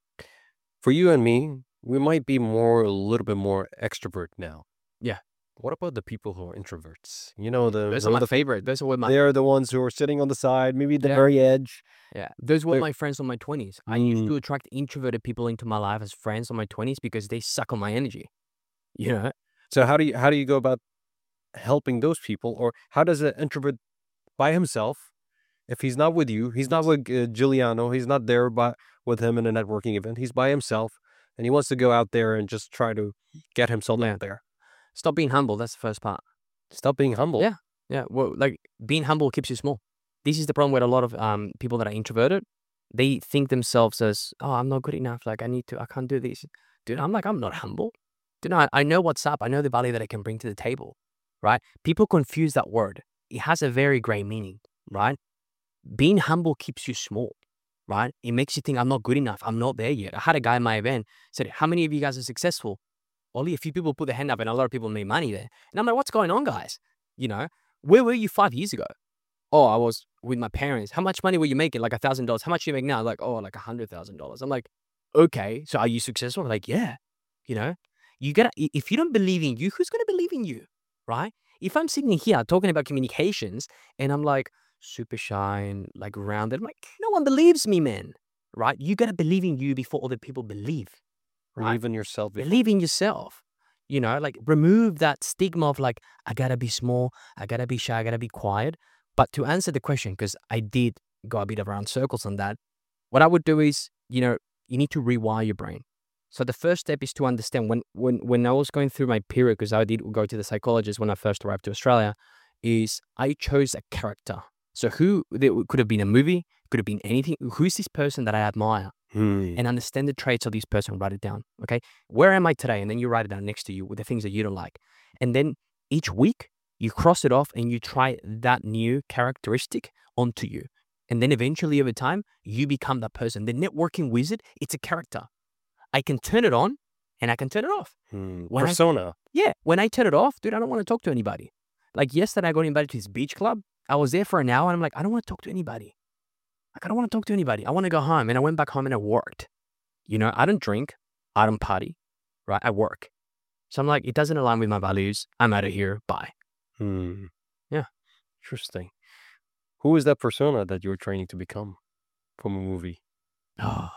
For you and me, we might be more a little bit more extrovert now. Yeah. What about the people who are introverts? You know, the Those they're are my the favorite. Those are my they're the ones who are sitting on the side, maybe at the Yeah. very edge. yeah. Those were They're- my friends on my twenties. I used Mm. to attract introverted people into my life as friends on my twenties because they suck on my energy. You know. So how do you how do you go about helping those people, or how does an introvert by himself, if he's not with you, he's not with uh, Giuliano, he's not there by with him in a networking event, he's by himself, and he wants to go out there and just try to get himself Yeah. out there. Stop being humble. That's the first part. Stop being humble. Yeah. Yeah. Well, like being humble keeps you small. This is the problem with a lot of um people that are introverted. They think themselves as, oh, I'm not good enough. Like I need to, I can't do this. Dude, I'm like, I'm not humble. Dude, I, I know what's up. I know the value that I can bring to the table, right? People confuse that word. It has a very great meaning, right? Being humble keeps you small, right? It makes you think I'm not good enough. I'm not there yet. I had a guy in my event said, how many of you guys are successful? Only a few people put their hand up and a lot of people made money there. And I'm like, what's going on, guys? You know, where were you five years ago? Oh, I was with my parents. How much money were you making? Like a thousand dollars. How much do you make now? Like, oh, like a hundred thousand dollars. I'm like, okay, so are you successful? Like, yeah. You know, you gotta, i- if you don't believe in you, who's gonna believe in you? Right? If I'm sitting here talking about communications and I'm like super shy and like rounded, I'm like, no one believes me, man. Right? You gotta believe in you before other people believe. Right? Believe in yourself. before- Believe in yourself. You know, like remove that stigma of like, I gotta be small, I gotta be shy, I gotta be quiet. But to answer the question, because I did go a bit around circles on that, what I would do is, you know, you need to rewire your brain. So the first step is to understand when when when I was going through my period, because I did go to the psychologist when I first arrived to Australia, is I chose a character. So who, there could have been a movie, could have been anything. Who's this person that I admire? Hmm. And understand the traits of this person, write it down. Okay. Where am I today? And then you write it down next to you with the things that you don't like. And then each week you cross it off and you try that new characteristic onto you. And then eventually over time, you become that person. The networking wizard, it's a character. I can turn it on and I can turn it off. Hmm. When I- Persona. Yeah. When I turn it off, dude, I don't want to talk to anybody. Like yesterday, I got invited to this beach club. I was there for an hour and I'm like, I don't want to talk to anybody. Like, I don't want to talk to anybody. I want to go home. And I went back home and I worked. You know, I don't drink. I don't party. Right? I work. So I'm like, it doesn't align with my values. I'm out of here. Bye. Hmm. Yeah. Interesting. Who is that persona that you're training to become from a movie? Oh.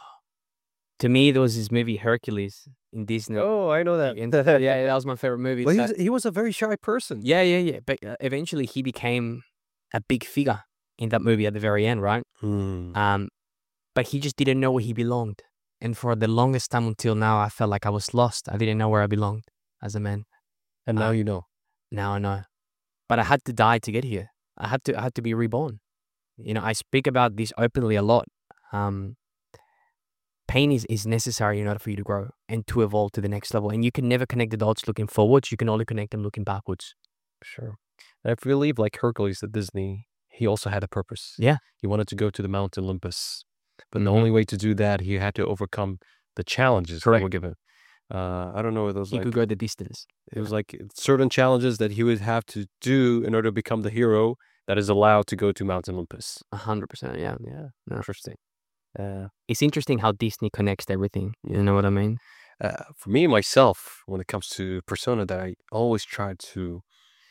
To me, there was this movie Hercules in Disney. Oh, I know that. And- yeah, that was my favorite movie. Well, he So- was, he was a very shy person. yeah, yeah, yeah. But uh, eventually he became a big figure in that movie at the very end, right? Hmm. Um, but he just didn't know where he belonged. And for the longest time until now, I felt like I was lost. I didn't know where I belonged as a man. And now uh, you know. Now I know. But I had to die to get here. I had to I had to be reborn. You know, I speak about this openly a lot. Um, pain is, is necessary in order for you to grow and to evolve to the next level. And you can never connect the dots looking forwards. You can only connect them looking backwards. Sure. And I believe, like Hercules at Disney, he also had a purpose. Yeah. He wanted to go to the Mount Olympus. But the Mhm. only way to do that, he had to overcome the challenges that were Correct. given. Uh, I don't know what those He like. could go the distance. It was like certain challenges that he would have to do in order to become the hero that is allowed to go to Mount Olympus. A hundred percent. Yeah. Yeah. No. Interesting. Uh, It's interesting how Disney connects to everything. You know what I mean? uh, for me, myself, when it comes to persona that I always try to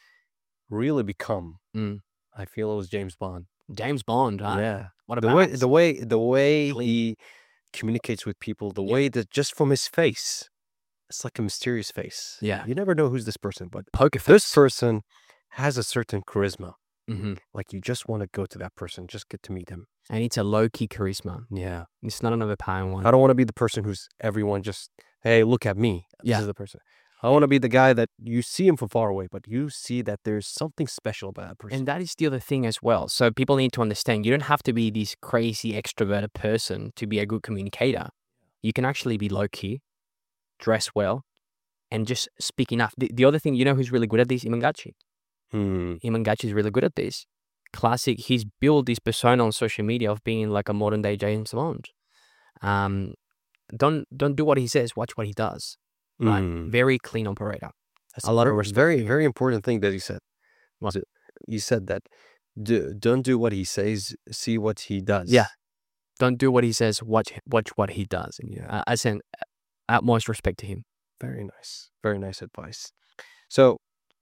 really become, Mm. I feel it was James Bond. James Bond. Huh? Yeah. What The about way, the way, the way Clean. he communicates with people, the Yeah. way that just from his face, it's like a mysterious face. Yeah. You never know who's this person, but poker this face? person has a certain charisma. Mm-hmm. Like you just want to go to that person, just get to meet him. And it's a low key charisma. Yeah. It's not an overpowering one. I don't want to be the person who's everyone just, hey, look at me. This Yeah. is the person. I want to be the guy that you see him from far away, but you see that there's something special about that person. And that is the other thing as well. So people need to understand you don't have to be this crazy extroverted person to be a good communicator. You can actually be low key, dress well, and just speak enough. The, the other thing, you know who's really good at this? Imangachi. Hmm. Imangachi is really good at this. Classic. He's built this persona on social media of being like a modern day James Bond. Um, don't don't do what he says. Watch what he does. Right. Hmm. Very clean operator. That's a lot of ver- respect. very, very important thing that you said. What? You said that do, don't do what he says, see what he does. Yeah. Don't do what he says. Watch watch what he does. And Yeah. uh, I send utmost respect to him. Very nice. Very nice advice. So,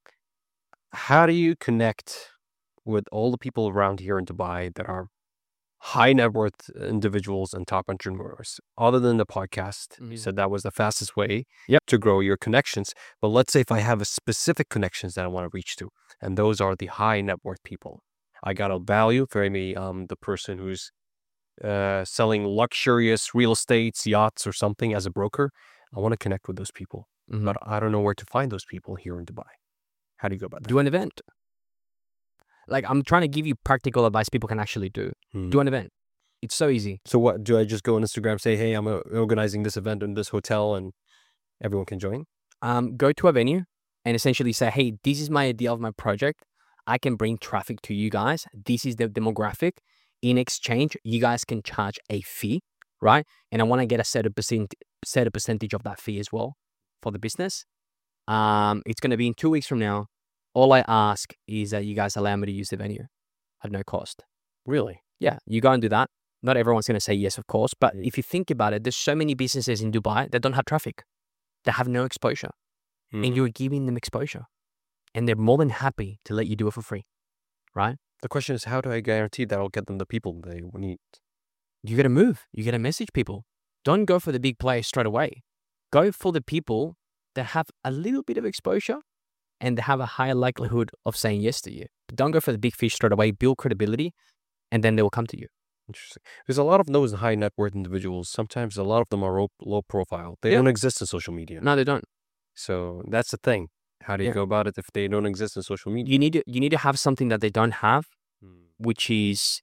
how do you connect with all the people around here in Dubai that are high net worth individuals and top entrepreneurs? Other than the podcast, you Mhm. said that was the fastest way Yep. to grow your connections. But let's say if I have a specific connections that I want to reach to, and those are the high net worth people. I got a value for maybe um the person who's uh selling luxurious real estates, yachts, or something as a broker. I want to connect with those people, Mhm. but I don't know where to find those people here in Dubai. How do you go about that? Do an event. Like, I'm trying to give you practical advice people can actually do. Hmm. Do an event. It's so easy. So what, do I just go on Instagram, say, hey, I'm uh, organizing this event in this hotel and everyone can join? Um, go to a venue and essentially say, hey, this is my idea of my project. I can bring traffic to you guys. This is the demographic. In exchange, you guys can charge a fee, right? And I want to get a set of percent, set a percentage of that fee as well for the business. Um, it's going to be in two weeks from now. All I ask is that you guys allow me to use the venue at no cost. Really? Yeah, you go and do that. Not everyone's going to say yes, of course. But if you think about it, there's so many businesses in Dubai that don't have traffic. They have no exposure. Hmm. And you're giving them exposure. And they're more than happy to let you do it for free, right? The question is, how do I guarantee that I'll get them the people they need? You got to move. You got to message people. Don't go for the big players straight away. Go for the people that have a little bit of exposure and they have a higher likelihood of saying yes to you. But don't go for the big fish straight away. Build credibility, and then they will come to you. Interesting. There's a lot of those high net worth individuals. Sometimes a lot of them are low, low profile. They Yeah. don't exist in social media. No, they don't. So that's the thing. How do you Yeah. go about it if they don't exist in social media? You need to you need to have something that they don't have, Hmm. which is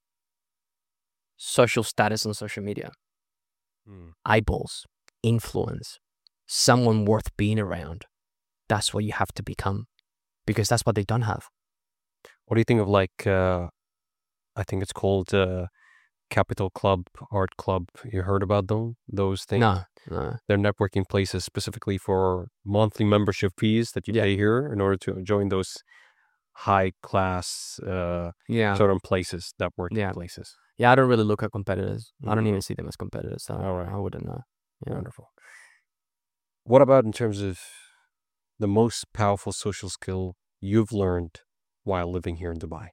social status on social media. Hmm. Eyeballs, influence, someone worth being around. That's what you have to become, because that's what they don't have. What do you think of like, uh, I think it's called uh, Capital Club, Art Club. You heard about them? Those things? No, no. They're networking places specifically for monthly membership fees that you Yeah. pay here in order to join those high class uh, Yeah. certain places, networking Yeah. places. Yeah, I don't really look at competitors. I don't Mhm. even see them as competitors. So All right. I wouldn't know. Yeah. Wonderful. What about in terms of the most powerful social skill you've learned while living here in Dubai?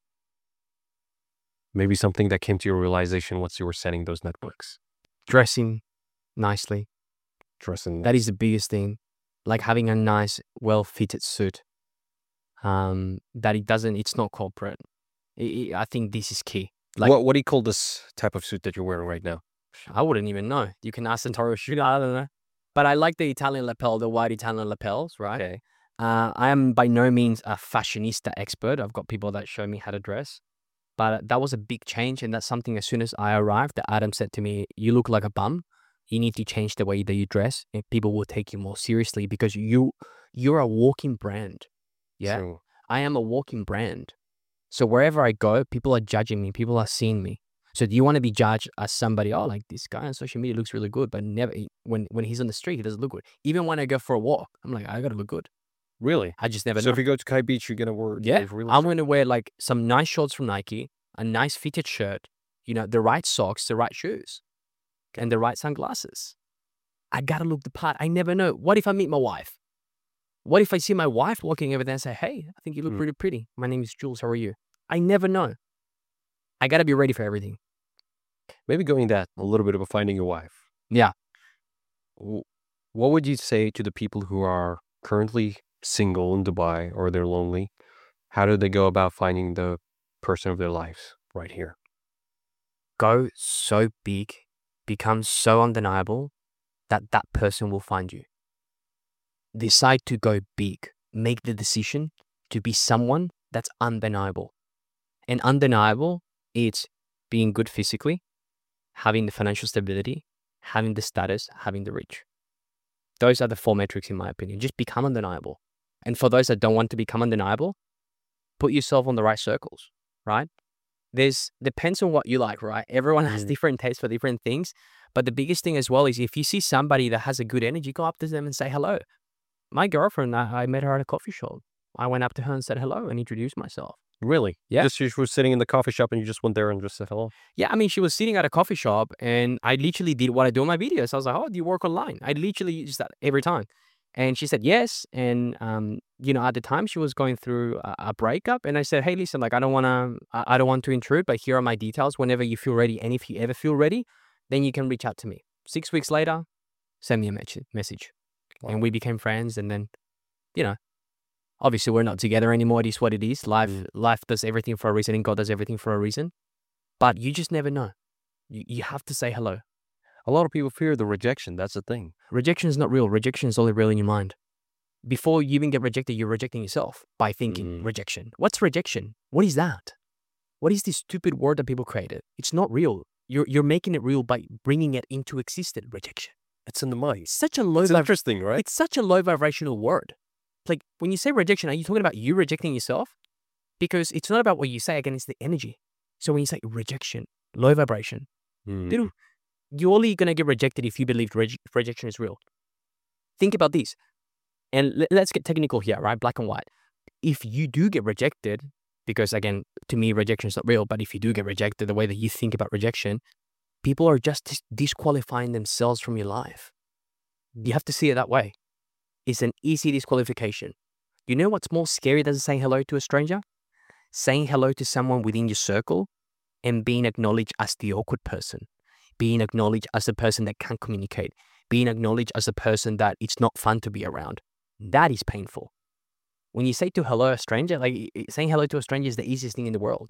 Maybe something that came to your realization once you were setting those networks. Dressing nicely. Dressing. That is the biggest thing. Like having a nice, well-fitted suit. Um, that it doesn't, it's not corporate. I I- I think this is key. Like, what What do you call this type of suit that you're wearing right now? I wouldn't even know. You can ask Santoro Shoot. I don't know. But I like the Italian lapel, the white Italian lapels, right? Okay. Uh, I am by no means a fashionista expert. I've got people that show me how to dress. But that was a big change. And that's something as soon as I arrived, that Adam said to me, you look like a bum. You need to change the way that you dress and people will take you more seriously because you, you're a walking brand. Yeah. So, I am a walking brand. So wherever I go, people are judging me. People are seeing me. So do you want to be judged as somebody, oh, like this guy on social media looks really good, but never, when, when he's on the street, he doesn't look good. Even when I go for a walk, I'm like, I got to look good. really? I just never So know. if you go to Kai Beach, you're gonna wear Yeah, those real I'm shirts? going to wear like some nice shorts from Nike, a nice fitted shirt, you know, the right socks, the right shoes, and the right sunglasses. I got to look the part. I never know. What if I meet my wife? What if I see my wife walking over there and say, hey, I think you look Hmm. pretty pretty. My name is Jules. How are you? I never know. I got to be ready for everything. Maybe going that a little bit about finding your wife. Yeah. W- What would you say to the people who are currently single in Dubai or they're lonely? How do they go about finding the person of their lives right here? Go so big, become so undeniable that that person will find you. Decide to go big. Make the decision to be someone that's undeniable. And undeniable, it's being good physically, having the financial stability, having the status, having the reach. Those are the four metrics in my opinion. Just become undeniable. And for those that don't want to become undeniable, put yourself on the right circles, right? There's depends on what you like, right? Everyone has Mm. different tastes for different things. But the biggest thing as well is if you see somebody that has a good energy, go up to them and say hello. My girlfriend, I, I met her at a coffee shop. I went up to her and said hello and introduced myself. Really? Yeah. Just she was sitting in the coffee shop and you just went there and just said hello? Yeah, I mean, she was sitting at a coffee shop and I literally did what I do in my videos. I was like, oh, do you work online? I literally use that every time. And she said yes. And, um, you know, at the time she was going through a, a breakup. And I said, hey, listen, like, I don't want to, I, I don't want to intrude, but here are my details. Whenever you feel ready, and if you ever feel ready, then you can reach out to me. Six weeks later, send me a me- message. Wow. And we became friends. And then, you know, obviously we're not together anymore. It is what it is. Life, Mm. life does everything for a reason and God does everything for a reason. But you just never know. You, you have to say hello. A lot of people fear the rejection. That's the thing. Rejection is not real. Rejection is only real in your mind. Before you even get rejected, you're rejecting yourself by thinking Mhm. rejection. What's rejection? What is that? What is this stupid word that people created? It's not real. You're you're making it real by bringing it into existence. Rejection. It's in the mind. It's such a low. It's vib- interesting, right? It's such a low vibrational word. Like when you say rejection, are you talking about you rejecting yourself? Because it's not about what you say. Again, it's the energy. So when you say rejection, low vibration, Mm. dude, you're only gonna get rejected if you believe reg- rejection is real. Think about this. And le- let's get technical here, right? Black and white. If you do get rejected, because again, to me, rejection is not real, but if you do get rejected, the way that you think about rejection, people are just dis- disqualifying themselves from your life. You have to see it that way. It's an easy disqualification. You know what's more scary than saying hello to a stranger? Saying hello to someone within your circle and being acknowledged as the awkward person, being acknowledged as a person that can't communicate, being acknowledged as a person that it's not fun to be around. That is painful. When you say to hello a stranger, like saying hello to a stranger is the easiest thing in the world.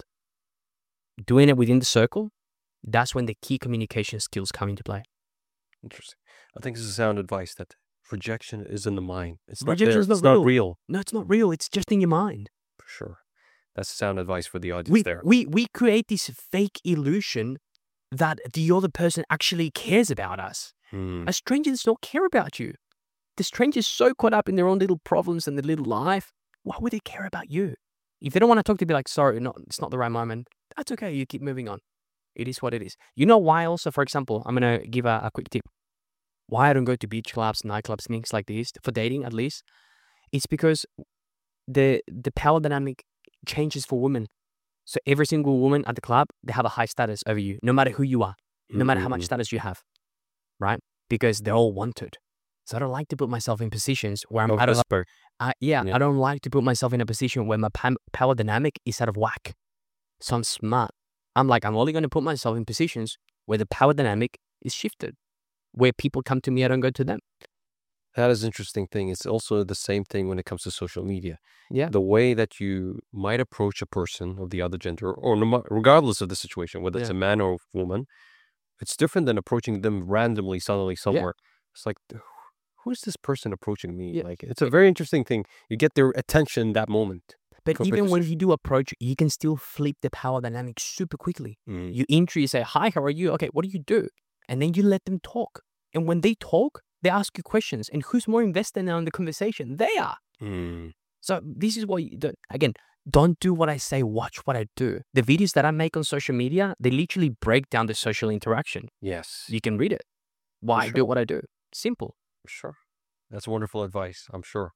Doing it within the circle, that's when the key communication skills come into play. Interesting. I think this is sound advice that rejection is in the mind. It's not Rejection there. is not It's not real. real. No, it's not real. It's just in your mind. For sure. That's sound advice for the audience We, there. we, we create this fake illusion that the other person actually cares about us. Mm. A stranger does not care about you. The stranger is so caught up in their own little problems and their little life. Why would they care about you? If they don't want to talk to you, be like, sorry, not, it's not the right moment. That's okay. You keep moving on. It is what it is. You know why also, for example, I'm going to give a, a quick tip. Why I don't go to beach clubs, nightclubs, things like this, for dating at least, it's because the the power dynamic changes for women. So every single woman at the club, they have a high status over you, no matter who you are, no matter how much Mm-mm-mm. status you have, right? Because they're all wanted. So I don't like to put myself in positions where I'm Of out of, whisper. uh, yeah, Yeah. I don't like to put myself in a position where my pam- power dynamic is out of whack. So I'm smart. I'm like, I'm only going to put myself in positions where the power dynamic is shifted, where people come to me, I don't go to them. That is an interesting thing. It's also the same thing when it comes to social media. Yeah. The way that you might approach a person of the other gender, or no, ma- regardless of the situation, whether it's Yeah. a man or a woman, it's different than approaching them randomly, suddenly, somewhere. It's like, "Wh- who's this person approaching me? Yeah. Like, it's a very interesting thing. You get their attention that moment. But compared even to when social- you do approach, you can still flip the power dynamic super quickly. Mm. You intro, you say, hi, how are you? Okay, what do you do? And then you let them talk. And when they talk, they ask you questions. And who's more invested now in the conversation? They are. Mm. So this is what you do. Again, don't do what I say, watch what I do. The videos that I make on social media, they literally break down the social interaction. Yes, You can read it. Why I do sure. what I do. Simple. for sure. That's wonderful advice, I'm sure.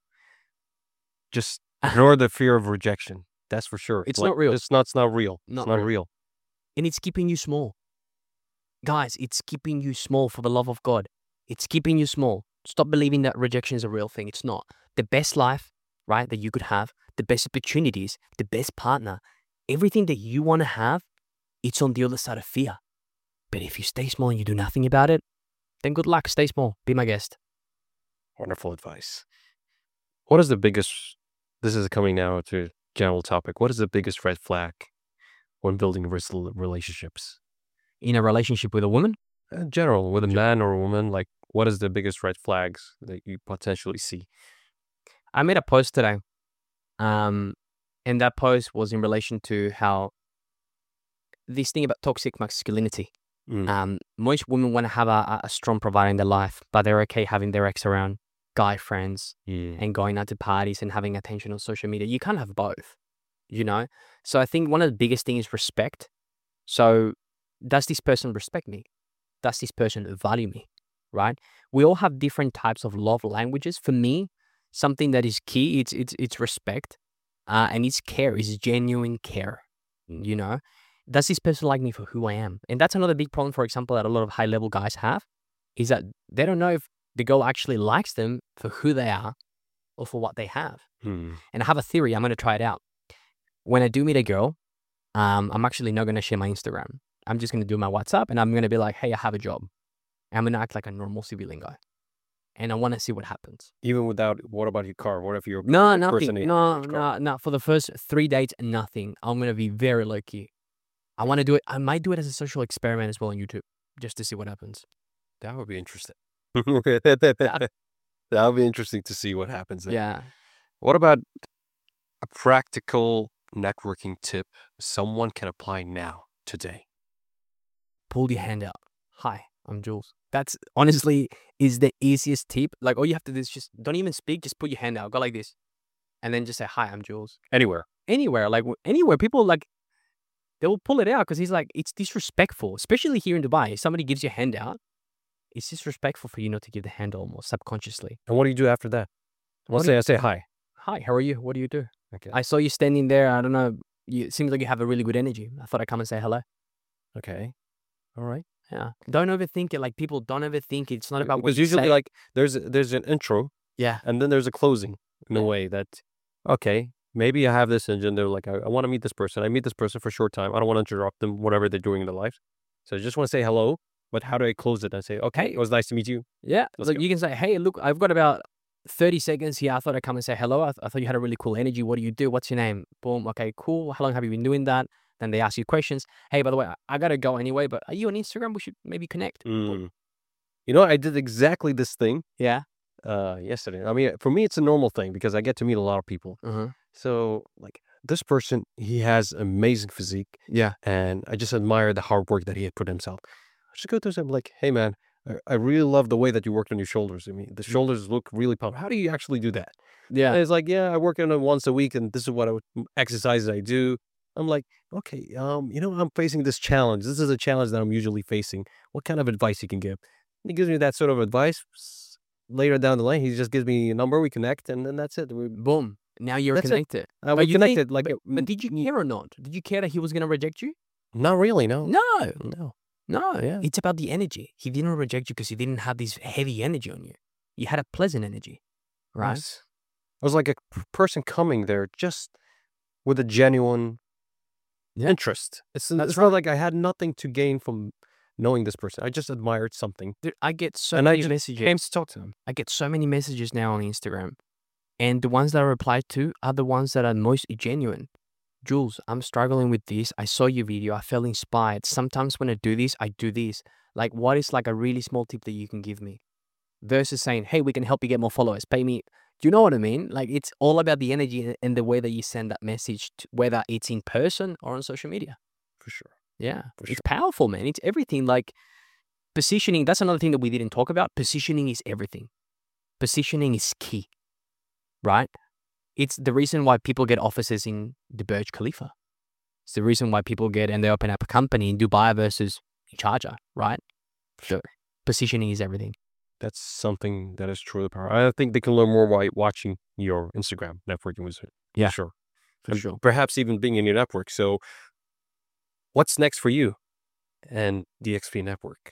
Just ignore the fear of rejection. That's for sure. It's Like, not real. It's not, it's not real. Not it's not real. real. And it's keeping you small. Guys, it's keeping you small for the love of God. It's keeping you small. Stop believing that rejection is a real thing. It's not. The best life, right, that you could have, the best opportunities, the best partner, everything that you want to have, it's on the other side of fear. But if you stay small and you do nothing about it, then good luck. Stay small. Be my guest. Wonderful advice. What is the biggest, this is coming now to a general topic, what is the biggest red flag when building res- relationships? In a relationship with a woman, In general, with a Sure. man or a woman, like, what is the biggest red flags that you potentially see? I made a post today. Um, and that post was in relation to how this thing about toxic masculinity. Mm. Um, most women want to have a, a strong provider in their life, but they're okay having their ex around, guy friends, Mm. and going out to parties and having attention on social media. You can't have both, you know? So I think one of the biggest things is respect. So does this person respect me? Does this person value me, right? We all have different types of love languages. For me, something that is key, it's, it's, it's respect. Uh, and it's care, it's genuine care, Mm. you know? Does this person like me for who I am? And that's another big problem, for example, that a lot of high-level guys have, is that they don't know if the girl actually likes them for who they are or for what they have. Hmm. And I have a theory. I'm going to try it out. When I do meet a girl, um, I'm actually not going to share my Instagram. I'm just going to do my WhatsApp, and I'm going to be like, hey, I have a job. And I'm going to act like a normal civilian guy. And I want to see what happens. Even without, what about your car? What if you're No, person nothing. in No, your car? no, no. For the first three dates, nothing. I'm going to be very low-key. I want to do it. I might do it as a social experiment as well on YouTube, just to see what happens. That would be interesting. That would be interesting to see what happens there. Yeah. What about a practical networking tip someone can apply now, today? Pull your hand out. Hi, I'm Jules. That's honestly is the easiest tip. Like all you have to do is just don't even speak. Just put your hand out. Go like this. And then just say, hi, I'm Jules. Anywhere. Anywhere. Like w- anywhere. People like, they will pull it out because he's like, it's disrespectful. Especially here in Dubai. If somebody gives you a hand out, it's disrespectful for you not to give the hand almost subconsciously. And what do you do after that? What Let's do say I say hi. Hi, how are you? What do you do? Okay. I saw you standing there. I don't know. You, it seems like you have a really good energy. I thought I'd come and say hello. Okay. All right. Yeah. Don't overthink it. Like people don't overthink it. It's not about what Because you usually say. like there's there's an intro Yeah. and then there's a closing in a Yeah. way that, okay, maybe I have this engine. They're like, I, I want to meet this person. I meet this person for a short time. I don't want to interrupt them, whatever they're doing in their life. So I just want to say hello. But how do I close it? I say, okay, it was nice to meet you. Yeah. Let's Like go. you can say, hey, look, I've got about thirty seconds here. I thought I'd come and say hello. I, th- I thought you had a really cool energy. What do you do? What's your name? Boom. Okay, cool. How long have you been doing that? Then they ask you questions. Hey, by the way, I, I got to go anyway, but are you on Instagram? We should maybe connect. Boom. Mm. You know, I did exactly this thing Yeah. uh, yesterday. I mean, for me, it's a normal thing because I get to meet a lot of people. Uh-huh. So, like, this person, he has amazing physique, Yeah. and I just admire the hard work that he had put himself. I just go to him like, hey, man, I, I really love the way that you worked on your shoulders. I mean, the shoulders look really pumped. How do you actually do that? Yeah. And it's like, yeah, I work on it once a week, and this is what I, would- exercises I do. I'm like, okay, um, you know, I'm facing this challenge. This is a challenge that I'm usually facing. What kind of advice you can give? And he gives me that sort of advice. S- Later down the line, he just gives me a number. We connect, and then that's it. We, Boom. Now you're That's it. connected. uh, But we you think- connected. like, But, uh, but did you n- care or not? Did you care that he was going to reject you? Not really. No. No. No. No. Yeah. It's about the energy. He didn't reject you because he didn't have this heavy energy on you. You had a pleasant energy. Right? Yes. I was like a p- person coming there just with a genuine Yeah. interest. It's, That's it's not like I had nothing to gain from knowing this person. I just admired something. Dude, I get so And I many just messages. Came to talk to him. I get so many messages now on Instagram. And the ones that I reply to are the ones that are most genuine. Jules, I'm struggling with this. I saw your video. I felt inspired. Sometimes when I do this, I do this. Like, what is like a really small tip that you can give me? Versus saying, hey, we can help you get more followers. Pay me. Do you know what I mean? Like, it's all about the energy and the way that you send that message, to, whether it's in person or on social media. For sure. Yeah. For It's sure. powerful, man. It's everything. Like, positioning. That's another thing that we didn't talk about. Positioning is everything. Positioning is key. Right? It's the reason why people get offices in the Burj Khalifa. It's the reason why people get and they open up a company in Dubai versus in Sharjah, right? So positioning is everything. That's something that is truly powerful. I think they can learn more by watching your Instagram networking wizard. For Yeah. sure. For And sure. perhaps even being in your network. So, what's next for you and D X P Network?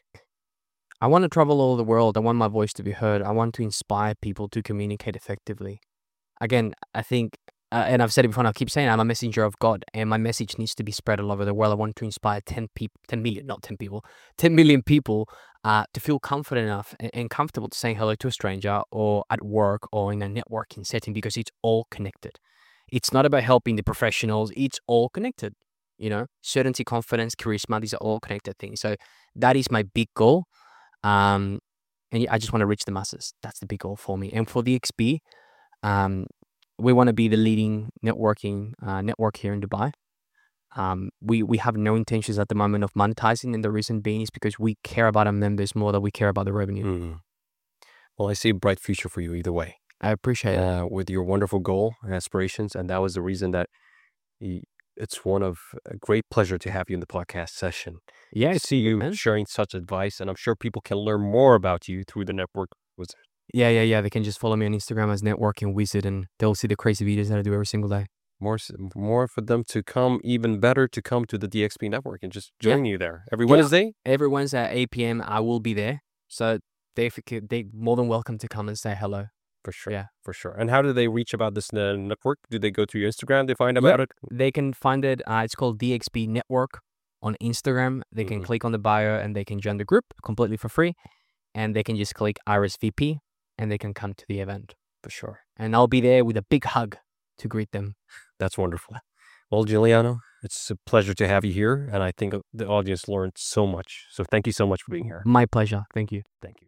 I want to travel all over the world. I want my voice to be heard. I want to inspire people to communicate effectively. Again, I think, uh, and I've said it before, and I'll keep saying, I'm a messenger of God, and my message needs to be spread all over the world. I want to inspire ten people, ten million, not ten people, ten million people uh, to feel confident enough and, and comfortable to saying hello to a stranger or at work or in a networking setting, because it's all connected. It's not about helping the professionals. It's all connected. You know, certainty, confidence, charisma, these are all connected things. So that is my big goal. Um, and yeah, I just want to reach the masses. That's the big goal for me. And for D X P, um, we want to be the leading networking uh, network here in Dubai. Um, we we have no intentions at the moment of monetizing, and the reason being is because we care about our members more than we care about the revenue. Mm. Well, I see a bright future for you either way. I appreciate it. Uh, with your wonderful goal and aspirations, and that was the reason that y- it's one of a great pleasure to have you in the podcast session. Yeah, To it's, see you man. sharing such advice, and I'm sure people can learn more about you through the network wizard. yeah, yeah, yeah. They can just follow me on Instagram as Networking Wizard, and they'll see the crazy videos that I do every single day. More, s- more for them to come, even better to come to the D X P network and just Yeah. join you there every Yeah. Wednesday. Every Wednesday at eight p.m. I will be there. So they they more than welcome to come and say hello. For sure. Yeah. For sure. And how do they reach about this uh, network? Do they go to your Instagram to find Yeah. about it? They can find it. Uh, it's called D X P Network on Instagram. They can Mhm. click on the bio and they can join the group completely for free. And they can just click R S V P and they can come to the event for sure. And I'll be there with a big hug to greet them. That's wonderful. Well, Giuliano, it's a pleasure to have you here. And I think the audience learned so much. So thank you so much for being here. My pleasure. Thank you. Thank you.